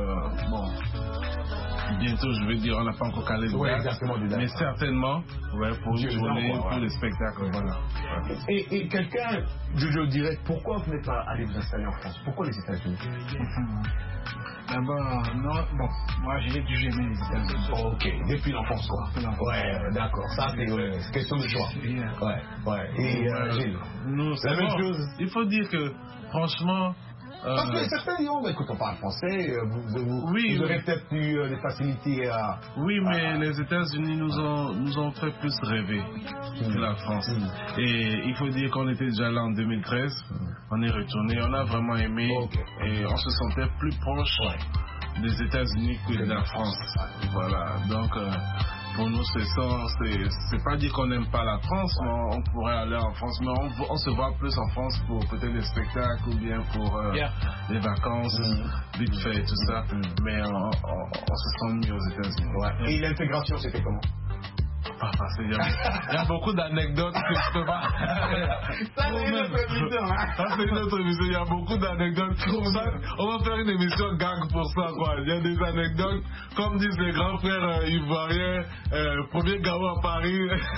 Speaker 6: Bientôt, je veux dire, on n'a pas encore calé le date, mais certainement, pour une journée, pour les spectacles, voilà.
Speaker 7: Et quelqu'un, je dirais, pourquoi vous n'êtes pas allé vous installer en France? Pourquoi les États-Unis?
Speaker 1: D'abord, moi j'ai toujours aimé les États-Unis.
Speaker 7: Ok, depuis l'enfance quoi. Ouais, d'accord, ça c'est question de choix. Et Gilles,
Speaker 6: la même chose. Il faut dire que, franchement,
Speaker 7: parce que certains diront, écoute, on parle français, vous aurez peut-être eu des facilités à...
Speaker 6: Oui, mais les États-Unis nous ont fait plus rêver que la France. Et il faut dire qu'on était déjà là en 2013, on est retourné, on a vraiment aimé et on se sentait plus proche des États-Unis que de la France. Voilà, donc... pour nous, c'est pas dire qu'on n'aime pas la France, on pourrait aller en France, mais on se voit plus en France pour peut-être des spectacles ou bien pour des vacances, vite fait et tout ça, mais on se sent mieux aux États-Unis.
Speaker 7: Et l'intégration, c'était comment?
Speaker 6: Il y a beaucoup d'anecdotes que je peux pas.
Speaker 7: Ça, c'est une autre émission.
Speaker 6: Ça, c'est une autre émission. Il y a beaucoup d'anecdotes. On va faire une émission gag pour ça, quoi. Il y a des anecdotes, comme disent les grands frères ivoiriens, premier garo à Paris.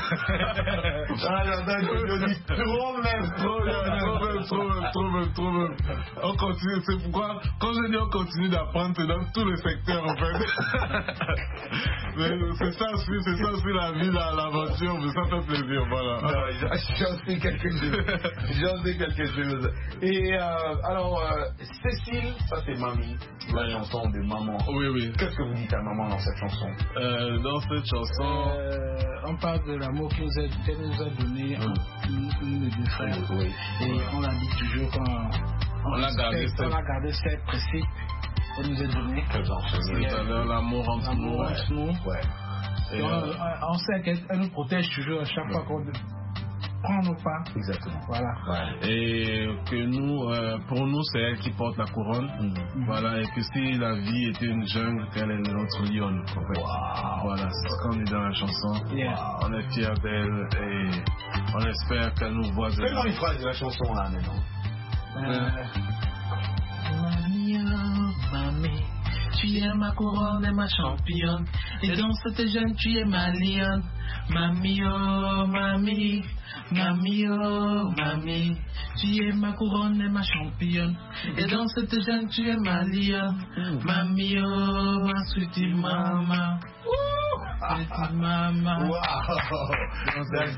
Speaker 6: Trop même. On continue. C'est pourquoi, quand je dis on continue d'apprendre, c'est dans tous les secteurs, en fait. Mais c'est ça aussi la vie, l'aventure, mais ça fait plaisir, voilà.
Speaker 7: J'en sais quelque chose. Et alors, Cécile, ça c'est Mamie, la chanson de maman.
Speaker 6: Oui.
Speaker 7: Qu'est-ce que vous dites à maman dans cette chanson?
Speaker 6: Dans cette chanson,
Speaker 1: on parle de l'amour qu'elle nous a donné, une des frères. Et on l'a dit toujours quand on a gardé cette principe qu'elle nous a donné.
Speaker 6: C'est l'amour entre nous.
Speaker 1: Et on sait qu'elle nous protège toujours à chaque fois qu'on prend nos pas.
Speaker 7: Exactement.
Speaker 1: Voilà.
Speaker 6: Et que nous, pour nous, c'est elle qui porte la couronne. Voilà. Et que si la vie était une jungle, qu'elle est notre lionne. En fait. Voilà. C'est ce qu'on dit dans la chanson. On est fiers d'elle et on espère qu'elle nous voit.
Speaker 7: Fais-moi une phrase de la chanson là maintenant.
Speaker 8: Mamie, tu es ma couronne et ma championne. Et dans cette jeune, tu es ma lionne. Mamie, oh mamie, mamie, oh mamie, tu es ma couronne et ma championne. Et dans cette jeune, tu es ma lionne. Mamie, oh ma sweetie mama. Sweetie mama.
Speaker 7: Wow, that's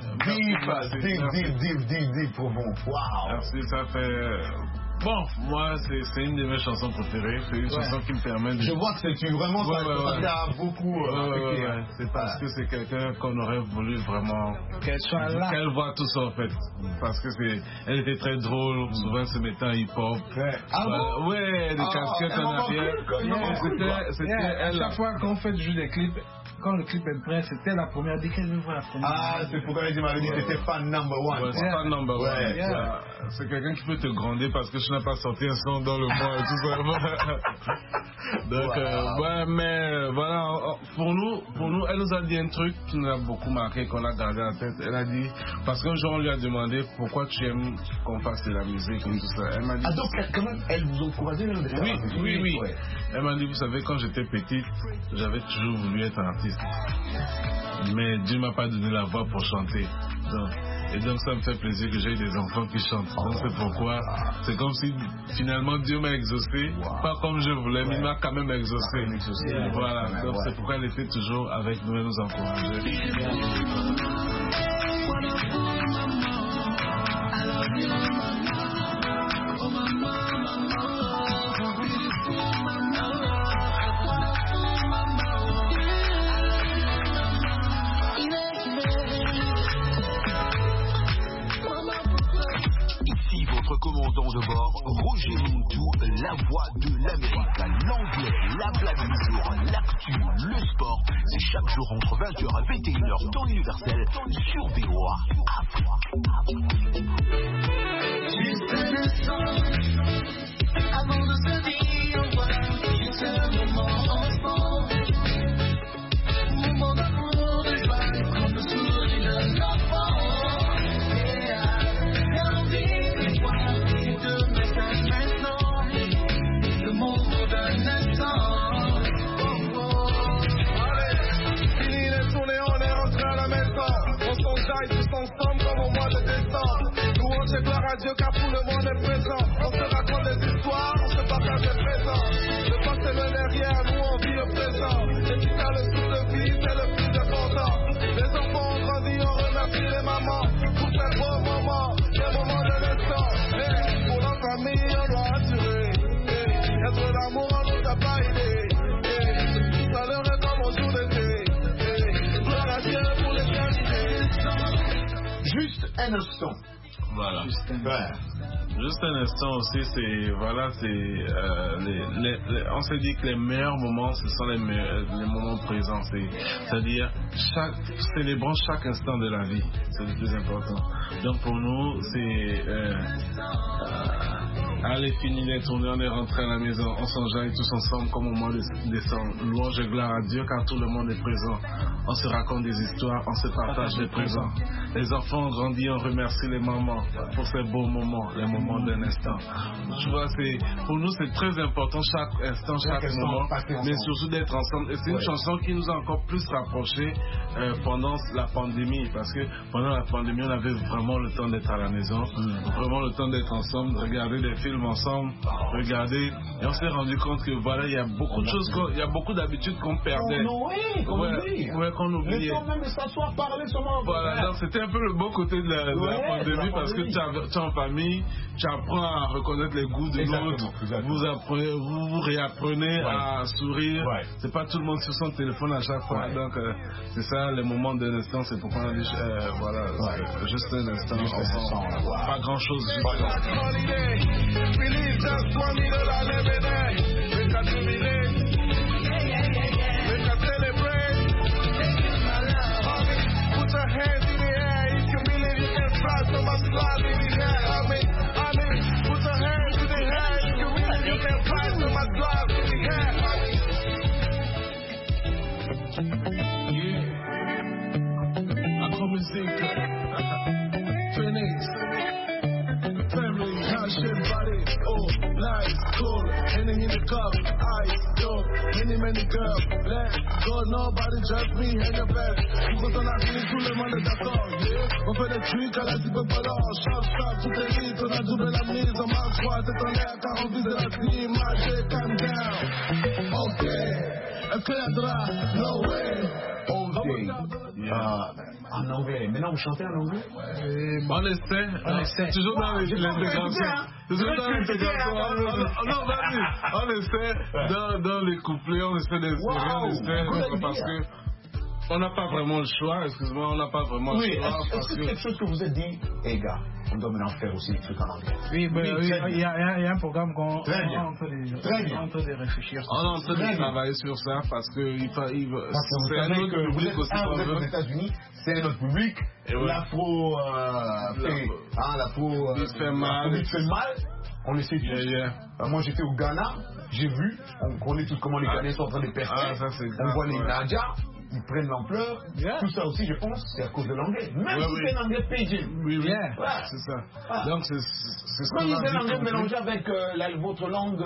Speaker 7: deep, profond. Wow.
Speaker 6: Merci, ça fait... Bon, moi, c'est une de mes chansons préférées. C'est une chanson qui me permet de...
Speaker 7: Je vois que c'est vraiment ça beaucoup...
Speaker 6: C'est parce que c'est quelqu'un qu'on aurait voulu vraiment...
Speaker 1: Qu'elle soit là.
Speaker 6: Qu'elle voit tout ça, en fait. Parce que elle était très drôle, souvent se mettant hip-hop. Ouais, des casquettes en arrière. C'était elle.
Speaker 1: À chaque fois qu'on fait des clips, quand le clip est prêt, c'était la première. Dès qu'elle me voit la première.
Speaker 7: C'est pourquoi elle dit, c'était fan number one.
Speaker 6: Ouais, c'est fan number one. c'est quelqu'un qui peut te gronder parce que tu n'as pas sorti un son dans le mois et tout ça. Donc, ouais, mais voilà, pour nous, elle nous a dit un truc qui nous a beaucoup marqué, qu'on a gardé en tête. Elle a dit, parce qu'un jour on lui a demandé pourquoi tu aimes qu'on fasse de la musique et tout ça. Elle m'a dit.
Speaker 7: Ah, donc quand même, elle vous encourageait même de faire
Speaker 6: Oui.
Speaker 7: Ouais.
Speaker 6: Elle m'a dit, vous savez, quand j'étais petite, j'avais toujours voulu être artiste. Mais Dieu m'a pas donné la voix pour chanter. Et donc ça me fait plaisir que j'ai des enfants qui chantent. Donc c'est pourquoi c'est comme si finalement Dieu m'a exaucé, pas comme je voulais, mais il m'a quand même exaucé. Voilà, donc c'est pourquoi elle était toujours avec nous et nous encourageait.
Speaker 4: Commandant de bord, Roger Montou, la voix de l'Amérique, l'anglais, la blague du jour, l'actu, le sport, c'est chaque jour entre 20h et 21h, temps universel, sur VOA Afrique.
Speaker 8: Juste un instant, avant de se dire au revoir, juste un moment ensemble, moment d'amour, de joie, comme le sourire d'un enfant.
Speaker 5: Ensemble comme au mois de décembre. Louange et gloire à Dieu car tout le monde est présent. On se raconte des histoires, on se partage des présents. Le passé le derrière, nous on vit au présent. Et si t'as le souffle de vie, c'est le plus important. Les enfants ont grandi, on remercie les mamans pour ces beaux moments, ces moments de naissance. Hey, pour la famille, on doit assurer. Hey, être l'amour, on nous a pas aidé. Hey, chaleureux comme au jour d'été. Hey, gloire à Dieu pour les qualités.
Speaker 7: Juste un instant.
Speaker 6: Voilà. Juste un instant aussi, c'est voilà, c'est on s'est dit que les meilleurs moments, ce sont les moments présents. C'est-à-dire célébrons chaque instant de la vie. C'est le plus important. Donc pour nous, c'est allez, fini les tournées, on est rentré à la maison, on s'enjaille tous ensemble comme au mois de décembre. Louange et gloire à Dieu car tout le monde est présent. On se raconte des histoires, on se partage les présents. Les enfants ont grandi, on remercie les mamans pour ces beaux moments, les moments d'un instant. Tu vois, pour nous c'est très important chaque instant, chaque moment, mais surtout d'être ensemble. Et c'est une chanson qui nous a encore plus rapprochés pendant la pandémie, parce que pendant la pandémie, on avait vraiment le temps d'être à la maison, vraiment le temps d'être ensemble, de regarder des films ensemble, regarder, et on s'est rendu compte que voilà, il y a beaucoup de choses, il y a beaucoup d'habitudes qu'on perdait. Qu'on oubliait.
Speaker 7: Le temps même de s'asseoir, parler seulement.
Speaker 6: Voilà, donc c'était un peu le bon côté de la pandémie, parce que tu es en famille, tu apprends à reconnaître les goûts de l'autre, vous réapprenez à sourire. C'est pas tout le monde sur son téléphone à chaque fois, donc c'est ça les moments d'un instant, c'est pourquoi on a dit voilà, juste un instant, pas grand chose, juste un instant.
Speaker 5: Put your hands in the air if you believe you can fly. So much love in the air. I mean, put your hands in the air if you believe you can fly. So much love in the air. Yeah. I come and sing. Phoenix. Family, passion, body. Oh, nice, cool. Henning in the cup. Ice, yo. Many girls. Let's go. Nobody judge me. Hang your best. Quand on a fini, tout le monde est d'accord, yeah. On fait des trucs à la type ballon. Shop, tout est vite, on a doublé la mise. On marche droit, c'est en l'air, car on vise la team. Magic, calm down. Ok. Est-ce qu'il y a de là? No way.
Speaker 7: Ok. En anglais. Maintenant, vous chantez en anglais?
Speaker 6: On essaie. Toujours dans l'intégration. Toujours dans l'intégration. Non, vas-y. On essaie dans les couplets, on essaie d'inspirer, on essaie parce que On n'a pas vraiment le choix, excuse-moi, on n'a pas vraiment le choix.
Speaker 7: Est-ce que c'est quelque chose que vous êtes dit, hey gars, on doit maintenant faire aussi des trucs en anglais?
Speaker 1: Oui, il y a un programme qu'on est en train de réfléchir.
Speaker 6: On est en train de travailler sur ça parce que c'est un autre public aussi.
Speaker 7: Vous êtes aux États-Unis, c'est un autre public. L'afro fait mal. On le sait tous. Moi j'étais au Ghana, j'ai vu, on connaît tous comment les Ghanais sont en train de percer. On voit les Nadia, ils prennent l'ampleur. Tout ça aussi, je pense, c'est à cause de l'anglais. Même si c'est l'anglais pidgin.
Speaker 6: Oui, c'est ça. Donc c'est ce qu'on a
Speaker 7: dit. Même si c'est l'anglais mélangé avec votre langue.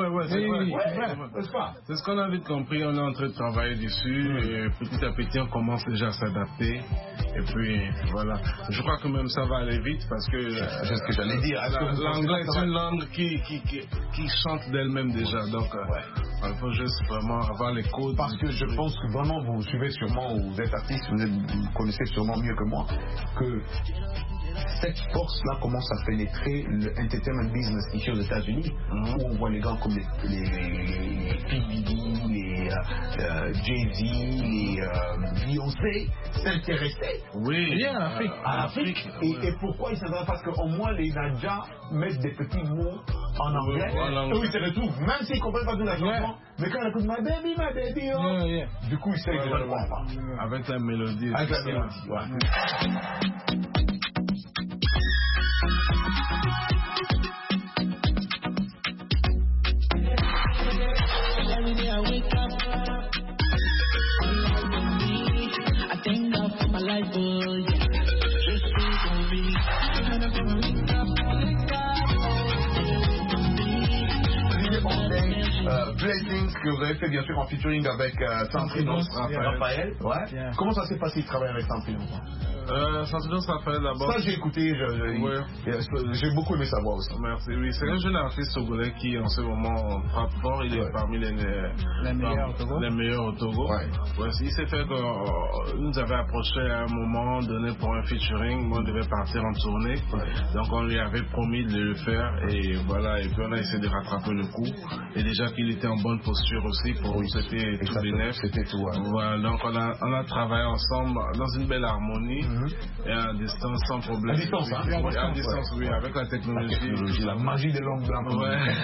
Speaker 6: C'est ce qu'on a vite compris. On est en train de travailler dessus. Et petit à petit, on commence déjà à s'adapter. Et puis voilà. Je crois que même ça va aller vite parce que
Speaker 7: c'est ce que j'allais dire.
Speaker 6: L'anglais est une langue qui chante d'elle-même déjà. Donc il faut juste vraiment avoir les codes.
Speaker 7: Parce que je pense que vraiment vous suivez sûrement, vous êtes artiste, vous connaissez sûrement mieux que moi que cette force-là commence à pénétrer le entertainment business ici aux États-Unis, où on voit les gars comme les P.D.D., les Jay-Z, les Beyoncé s'intéresser à l'Afrique. Et pourquoi ils s'intéressent? Parce qu'au moins les Nadja mettent des petits mots en anglais, et ils se retrouvent, même s'ils ne comprennent pas tout la chanson, mais quand ils écoutent ma baby, du coup ils savent que je ne comprends pas.
Speaker 6: Avec la mélodie.
Speaker 7: Avec la mélodie,
Speaker 8: Every day I wake up, I thank God for my life, oh yeah. Just wait on me. When I wake up,
Speaker 7: Blessings que vous avez fait bien sûr en featuring avec Sandrine Raphaël. Comment ça s'est passé de travailler avec Sandrine?
Speaker 6: Sandrine Raphaël d'abord.
Speaker 7: Ça j'ai écouté, j'ai beaucoup aimé sa voix aussi.
Speaker 6: Merci, oui, c'est un jeune artiste togolais qui en ce moment frappe fort, il est parmi les meilleurs au Togo. Il s'est fait que nous avait approché à un moment donné pour un featuring, moi on devait partir en tournée, donc on lui avait promis de le faire et voilà, et puis on a essayé de rattraper le coup et déjà qu'il était en bonne posture aussi pour c'était tout bénéf.
Speaker 7: C'était tout.
Speaker 6: Voilà, donc on a travaillé ensemble dans une belle harmonie et à distance sans problème.
Speaker 7: À distance,
Speaker 6: à distance, oui, avec la technologie.
Speaker 7: La magie des langues blanches.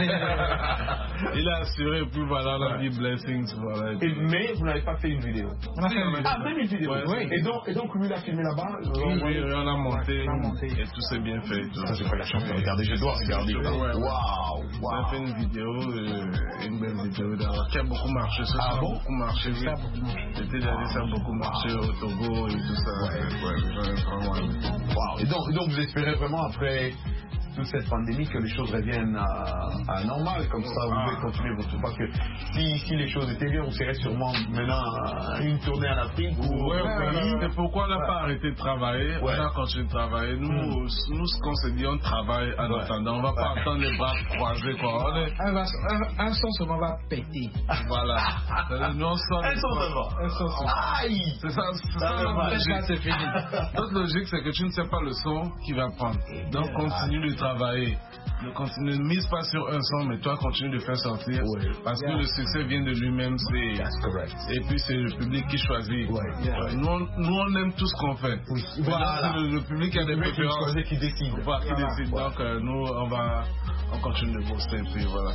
Speaker 6: Il a assuré, puis voilà, on a dit blessings. Voilà,
Speaker 7: mais vous n'avez pas fait une vidéo. Même une vidéo. Et donc lui il a filmé là-bas.
Speaker 6: Oui, on a monté et tout s'est bien fait.
Speaker 7: Ça j'ai pas la chance de regarder, je dois regarder. Waouh.
Speaker 6: On a fait une vidéo, une belle vidéo qui a beaucoup marché. Ça a beaucoup marché. J'étais déjà dit ça a beaucoup marché au Togo et tout ça.
Speaker 7: Wow. Et donc vous espérez vraiment après toute cette pandémie que les choses reviennent à normal, comme ça vous pouvez continuer votre truc, parce que si les choses étaient bien, on serait sûrement maintenant une tournée en Afrique.
Speaker 6: C'est pourquoi on n'a pas arrêté de travailler, on a continué de travailler. Nous ce qu'on s'est dit, on travaille en attendant, on ne va pas attendre les bras croisés quoi.
Speaker 1: Un son seulement va péter.
Speaker 6: Voilà. Nous on sort.
Speaker 7: Un son seulement. Aïe.
Speaker 6: C'est ça notre logique.
Speaker 1: C'est fini.
Speaker 6: Notre logique c'est que tu ne sais pas le son qui va prendre. Donc continue de travailler. Ne continue, ne mise pas sur un son, mais toi continue de faire sortir. Parce que le succès vient de lui-même. Et puis c'est le public qui choisit. Nous on aime tout ce qu'on fait. Voilà. Le public a des préférences.
Speaker 7: Qui décide.
Speaker 6: Donc nous on continue de bosser. Et puis voilà.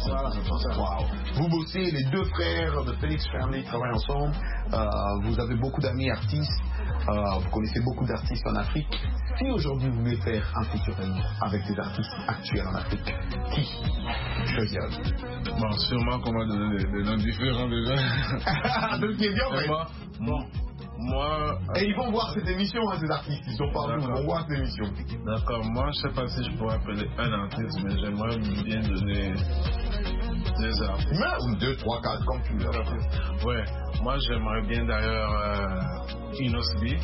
Speaker 7: Vous bossez, les deux frères de Phoenix Family travaillent ensemble. Vous avez beaucoup d'amis artistes. Vous connaissez beaucoup d'artistes en Afrique. Si aujourd'hui vous voulez faire un featuring avec des artistes actuels en Afrique, qui choisir?
Speaker 6: Bon, sûrement qu'on va donner des noms différents déjà.
Speaker 7: Donc c'est bien,
Speaker 6: moi,
Speaker 7: et ils vont voir cette émission, ces artistes, ils sont partout, ils vont voir cette émission.
Speaker 6: D'accord, moi je sais pas si je pourrais appeler un artiste, mais j'aimerais bien donner des artistes.
Speaker 7: Ou 2, 3, 4, comme tu veux.
Speaker 6: Ouais, moi j'aimerais bien d'ailleurs Inos B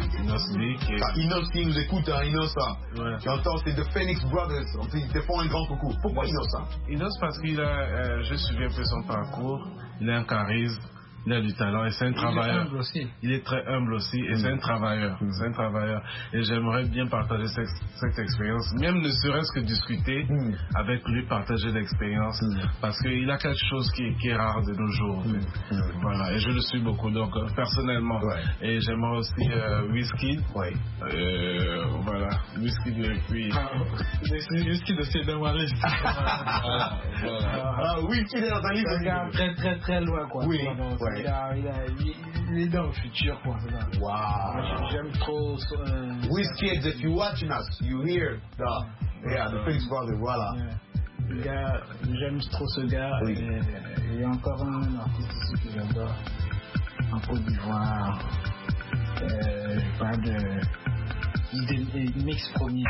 Speaker 6: qui
Speaker 7: Inos qui nous écoute, Inos, j'entends c'est The Phoenix Brothers, ils te font un grand coucou. Pourquoi Inos?
Speaker 6: Inos parce qu'il a, je suivi un peu son parcours, il a un charisme. Il a du talent et c'est un travailleur. Il est très humble aussi et c'est un travailleur. C'est un travailleur. Et j'aimerais bien partager cette expérience, même ne serait-ce que discuter avec lui, partager l'expérience, parce qu'il a quelque chose qui est rare de nos jours. Voilà. Et je le suis beaucoup, donc personnellement. Et j'aimerais aussi Wizkid. Voilà. Wizkid et puis.
Speaker 1: Wizkid aussi dans ma liste.
Speaker 7: Wizkid est dans ta liste.
Speaker 1: Très très très loin quoi.
Speaker 7: Oui.
Speaker 1: Il est dans le futur quoi.
Speaker 7: Wow.
Speaker 1: J'aime trop.
Speaker 7: Wizkid, if you're watching us, you hear the Phoenix Brothers, voilà.
Speaker 1: J'aime trop ce gars. Et il y a encore un artiste ici que j'adore en Côte d'Ivoire. Je parle de Mix Premier.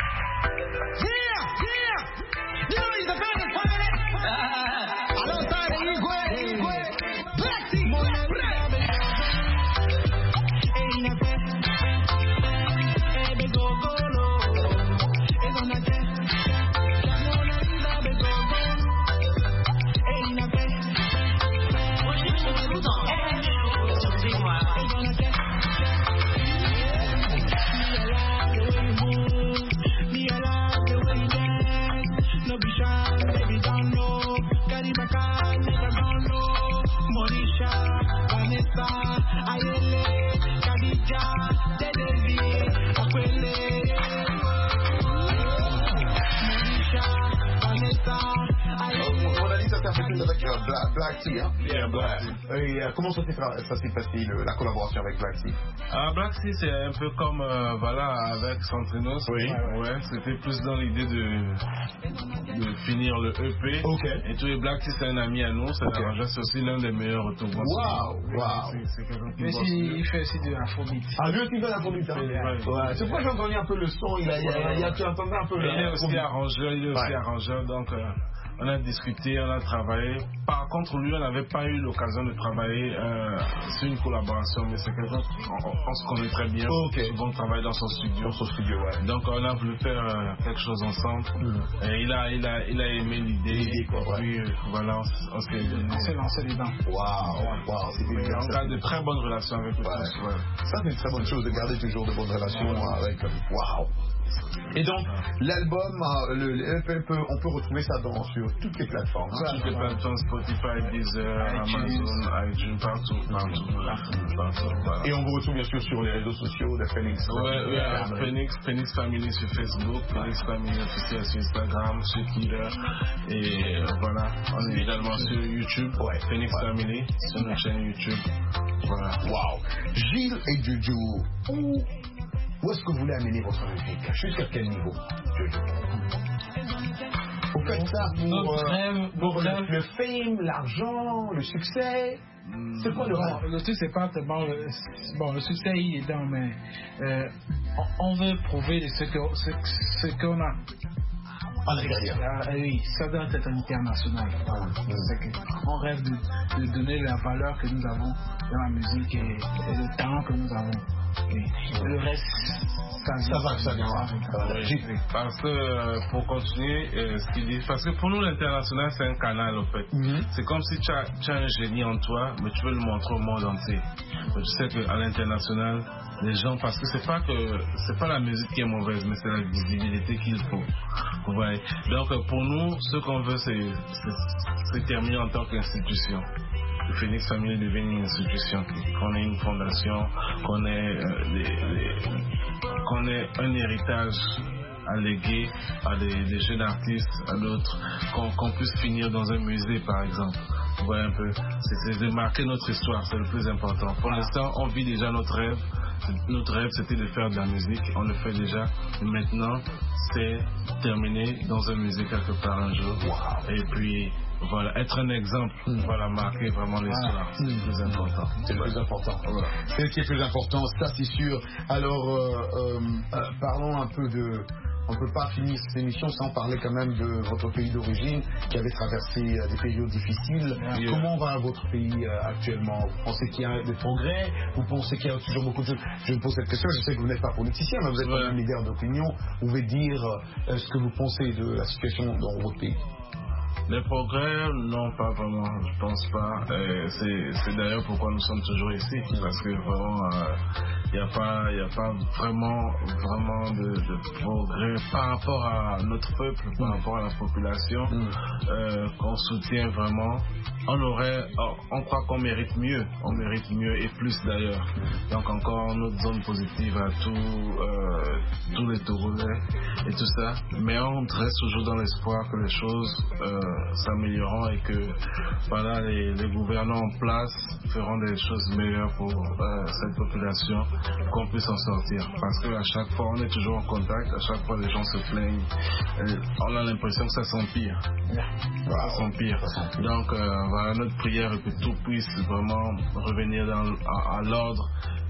Speaker 7: Black T, hein?
Speaker 6: Yeah, Black T.
Speaker 7: Et comment ça s'est passé la collaboration avec Black T?
Speaker 6: Black T, c'est un peu comme avec Santrinos. Ouais, c'était plus dans l'idée de finir le EP. Et tout, et Black T, c'est un ami à nous, c'est aussi l'un des meilleurs autobus.
Speaker 7: Wow.
Speaker 1: Mais il fait aussi de l'afrobeat.
Speaker 7: Lui aussi de l'afrobeat. C'est pourquoi j'ai entendu un peu le son, tu entendais un peu le.
Speaker 6: Il est aussi arrangeur, donc. On a discuté, on a travaillé. Par contre, lui, on n'avait pas eu l'occasion de travailler sur une collaboration, mais c'est quelqu'un qu'on se connaît très bien. Souvent, on travaille dans son studio. Donc, on a voulu faire quelque chose ensemble. Et il a aimé l'idée. Puis, voilà, on s'est
Speaker 1: lancé dedans.
Speaker 7: Wow.
Speaker 6: On a de très bonnes relations avec eux.
Speaker 7: Ça, c'est une très bonne chose de garder toujours de bonnes relations avec. Wow. Et donc, l'album, on peut retrouver ça sur toutes les plateformes.
Speaker 6: Toutes les plateformes, Spotify, Deezer, Amazon, iTunes, partout. Voilà.
Speaker 7: Et on vous retrouve bien sûr sur les réseaux sociaux de Phoenix.
Speaker 6: Phoenix Family sur Facebook, Phoenix Family officiel sur Instagram, sur Twitter. Et voilà, on est également sur YouTube, Phoenix Family, sur notre chaîne YouTube. Voilà.
Speaker 7: Wow. Gilles et Jojo, où est-ce que vous voulez amener votre musique? Jusqu'à quel niveau, Jojo? Vous faites ça pour le fame, l'argent, le succès? C'est quoi le rêve?
Speaker 1: Le truc, c'est pas tellement. Le succès, il est dedans, mais on veut prouver ce qu'on a.
Speaker 7: À l'intérieur.
Speaker 1: Oui, ça doit être international. On rêve de donner la valeur que nous avons dans la musique et le talent que nous avons. Le reste, ça viendra.
Speaker 6: Parce que pour continuer ce qu'il dit, parce que pour nous l'international c'est un canal en fait. C'est comme si tu as un génie en toi, mais tu veux le montrer au monde entier. Mais tu sais qu'à l'international, les gens, parce que c'est pas la musique qui est mauvaise, mais c'est la visibilité qu'il faut. Vous voyez. Donc pour nous, ce qu'on veut c'est terminer en tant qu'institution. Le Phoenix Family devient une institution, qu'on ait une fondation, qu'on ait un héritage à léguer à des jeunes artistes, à d'autres, qu'on puisse finir dans un musée par exemple. Vous voyez un peu, c'est de marquer notre histoire, c'est le plus important. Pour l'instant, on vit déjà notre rêve. Notre rêve, c'était de faire de la musique, on le fait déjà. Et maintenant, c'est terminer dans un musée quelque part un jour. Et puis, voilà, être un exemple, voilà, marquer vraiment l'histoire. C'est le plus important.
Speaker 7: C'est le plus important. C'est ce qui est plus important, ça c'est sûr. Alors, parlons un peu de. On ne peut pas finir cette émission sans parler quand même de votre pays d'origine qui avait traversé des périodes difficiles. Comment va votre pays actuellement? Vous pensez qu'il y a des progrès? Vous pensez qu'il y a toujours beaucoup de choses? Je me pose cette question, je sais que vous n'êtes pas politicien, mais vous êtes quand même leader d'opinion. Vous pouvez dire ce que vous pensez de la situation dans votre pays?
Speaker 6: Les progrès, non, pas vraiment, je pense pas. C'est d'ailleurs pourquoi nous sommes toujours ici, parce que vraiment, il n'y a pas vraiment de progrès par rapport à notre peuple, par rapport à la population, qu'on soutient vraiment. On croit qu'on mérite mieux et plus d'ailleurs. Donc encore notre zone positive à tous les Togolais et tout ça. Mais on reste toujours dans l'espoir que les choses s'amélioreront et que voilà, les gouvernants en place feront des choses meilleures pour cette population, qu'on puisse en sortir. Parce qu'à chaque fois, on est toujours en contact, à chaque fois les gens se plaignent. On a l'impression que ça s'empire. Ça s'empire. Donc voilà, notre prière est que tout puisse vraiment revenir à l'ordre,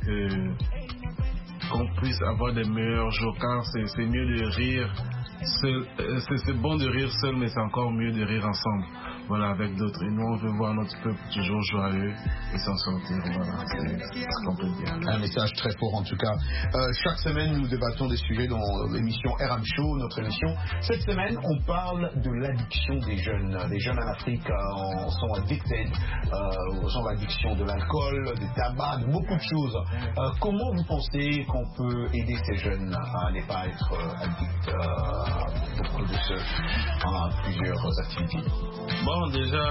Speaker 6: qu'on puisse avoir des meilleurs jours, car c'est mieux de rire seul, c'est bon de rire seul, mais c'est encore mieux de rire ensemble, voilà, avec d'autres. Et nous, on veut voir notre peuple toujours joyeux et s'en sortir, voilà, c'est ce qu'on peut dire.
Speaker 7: Un message très fort en tout cas. Chaque semaine, nous débattons des sujets dans l'émission RM Show, notre émission. Cette semaine, on parle de l'addiction des jeunes. Les jeunes en Afrique sont addicted, sont l'addiction de l'alcool, du tabac, de beaucoup de choses. Comment vous pensez qu'on peut aider ces jeunes à ne pas être addicts beaucoup de ce, à plusieurs activités?
Speaker 6: Bon, déjà,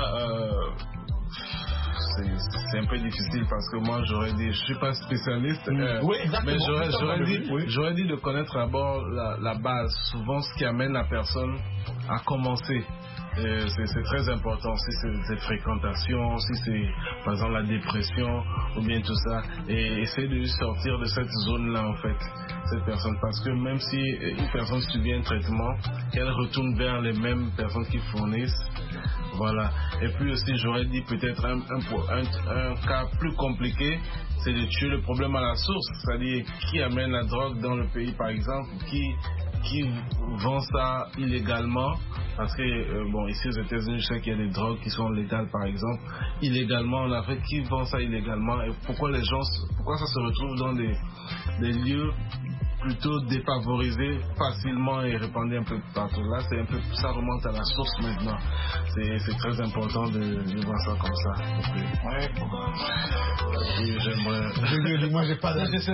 Speaker 6: c'est un peu difficile parce que moi j'aurais dit, je suis pas spécialiste,
Speaker 7: oui,
Speaker 6: mais j'aurais dit de connaître d'abord la base, souvent ce qui amène la personne à commencer. C'est très important, si c'est des fréquentations, si c'est par exemple la dépression ou bien tout ça, et essayer de sortir de cette zone-là en fait, cette personne, parce que même si une personne subit un traitement, qu'elle retourne vers les mêmes personnes qui fournissent, voilà. Et puis aussi j'aurais dit peut-être un cas plus compliqué, c'est de tuer le problème à la source, c'est-à-dire qui amène la drogue dans le pays par exemple, qui vend ça illégalement, parce que bon, ici aux États-Unis je sais qu'il y a des drogues qui sont légales par exemple, illégalement en Afrique, qui vend ça illégalement, et pourquoi ça se retrouve dans des lieux plutôt défavorisés facilement et répandus un peu partout. Là, c'est un peu, ça remonte à la source maintenant. C'est très important de voir ça comme ça. Et j'aimerais.
Speaker 1: Moi, j'ai pas d'avis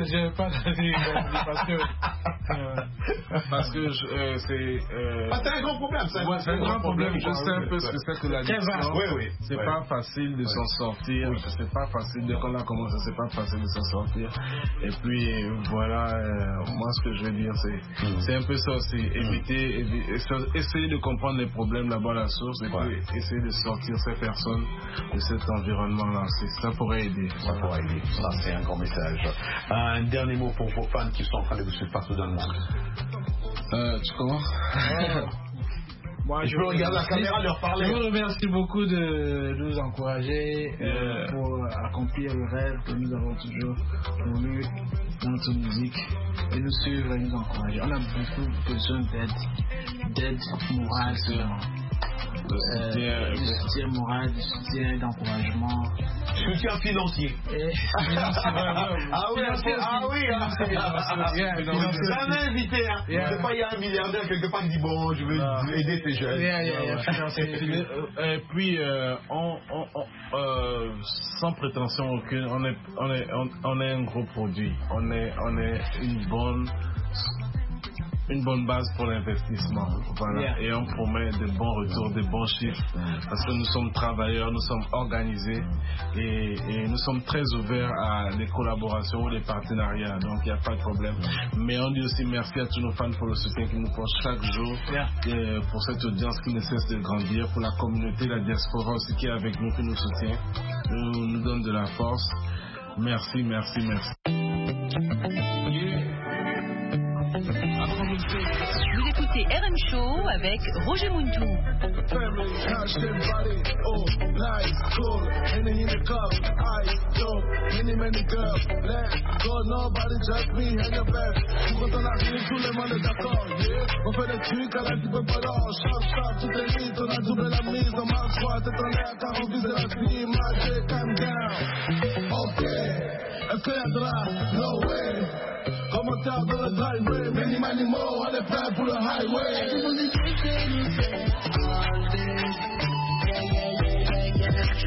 Speaker 6: parce que c'est.
Speaker 7: C'est un grand problème.
Speaker 6: C'est un grand problème. Je sais un peu ce que c'est que l'addiction.
Speaker 7: Oui.
Speaker 6: C'est pas facile de s'en sortir. C'est pas facile. Dès qu'on a commencé, c'est pas facile de s'en sortir. Et puis voilà. Moi, ce que je veux dire, c'est un peu ça aussi. Essayer de comprendre les problèmes là-bas à la source et puis essayer de sortir ces personnes de cet environnement-là. Ça pourrait aider.
Speaker 7: Ça pourrait aider. Ça, c'est un grand message. Un dernier mot pour vos fans qui sont en train de vous suivre partout dans le monde.
Speaker 6: Tu commences?
Speaker 1: Moi, je
Speaker 7: peux regarder la caméra, leur parler.
Speaker 1: Je vous remercie beaucoup de nous encourager pour accomplir le rêve que nous avons toujours voulu dans notre musique, et nous suivre et nous encourager. On a beaucoup besoin d'aide morale, de soutien moral, de soutien d'encouragement.
Speaker 7: Soutien financier. Jamais invité. C'est pas il y a un milliardaire quelque part qui dit bon, je veux aider ces jeunes.
Speaker 6: Et puis, sans prétention aucune, on est un gros produit. On est une bonne base pour l'investissement, voilà. Et on promet de bons retours, de bons chiffres, parce que nous sommes travailleurs, nous sommes organisés et nous sommes très ouverts à des collaborations ou des partenariats, donc il n'y a pas de problème. Mais on dit aussi merci à tous nos fans pour le soutien qu'ils nous portent chaque jour, pour cette audience qui ne cesse de grandir, pour la communauté, la diaspora aussi qui est avec nous, qui nous soutient, nous donne de la force. Merci.
Speaker 12: Vous écoutez RM Show avec Roger Muntu.
Speaker 9: On fait des trucs à la type ballon, chap, tout est vite, on a doublé la mise, on marche droit, t'es en l'air, car on vise la clim, calm down. Ok, est-ce qu'il y a de la? No way. Commentaire dans le driveway, many money more, on est prêt pour le highway.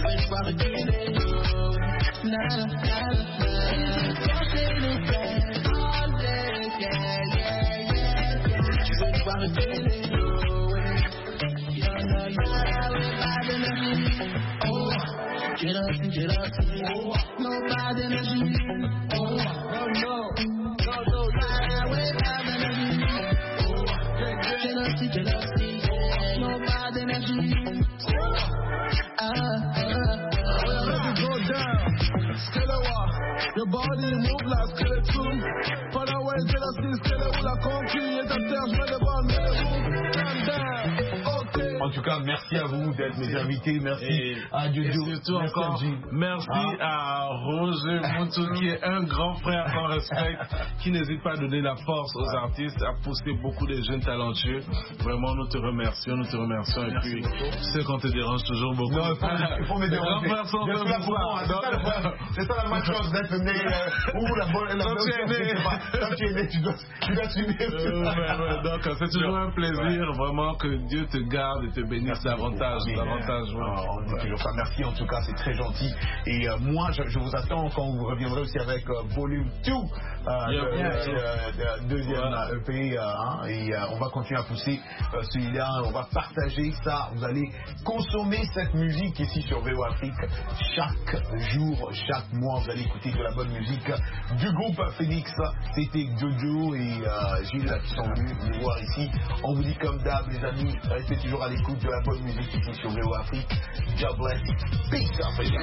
Speaker 8: veux te voir reculer. Nada, nada, nada. Cacher nos rêves all day, yeah, yeah, yeah. Je veux te voir reculer. Yada, yada, we're bad energy. Oh, get up, no bad energy. Oh, no. Yada, we're bad energy. Jealousy, no bad energy.
Speaker 5: Go down, skelewa. Your body move like skeleton. Pas la way, jealousy, skelewa, la conquille. Et ta terre, je mets le ball, mets le boom. Calm down, ok.
Speaker 7: En tout cas, merci à vous d'être mes invités. Merci à Jojo.
Speaker 6: Et surtout
Speaker 7: merci
Speaker 6: encore, merci à Roger Mountou, qui est un grand frère qu'on respecte, qui n'hésite pas à donner la force aux artistes, à pousser beaucoup de jeunes talentueux. Vraiment, nous te remercions. Et puis, tu sais qu'on te dérange toujours beaucoup.
Speaker 7: Non, il faut me déranger. C'est ça la malchance d'être né. Ou la bonne. Quand tu es né, tu dois assumer.
Speaker 6: Donc, c'est toujours un plaisir, vraiment, que Dieu te garde et te bénisse davantage.
Speaker 7: On dit toujours ça. Merci en tout cas, c'est très gentil. Et moi, je vous attends quand vous reviendrez aussi avec Volume 2, deuxième EP. Et on va continuer à pousser celui-là. On va partager ça. Vous allez consommer cette musique ici sur VO Afrique chaque jour, chaque mois. Vous allez écouter de la bonne musique du groupe Phoenix. C'était Jojo et Gilles qui sont venus nous voir ici. On vous dit comme d'hab, les amis, restez toujours à l'écoute de la bonne musique ici sur VO Afrique. God bless. Peace out.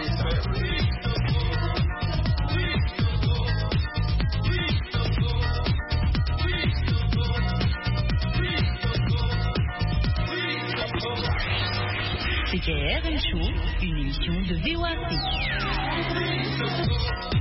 Speaker 12: C'était RM Show, une émission de VO Afrique.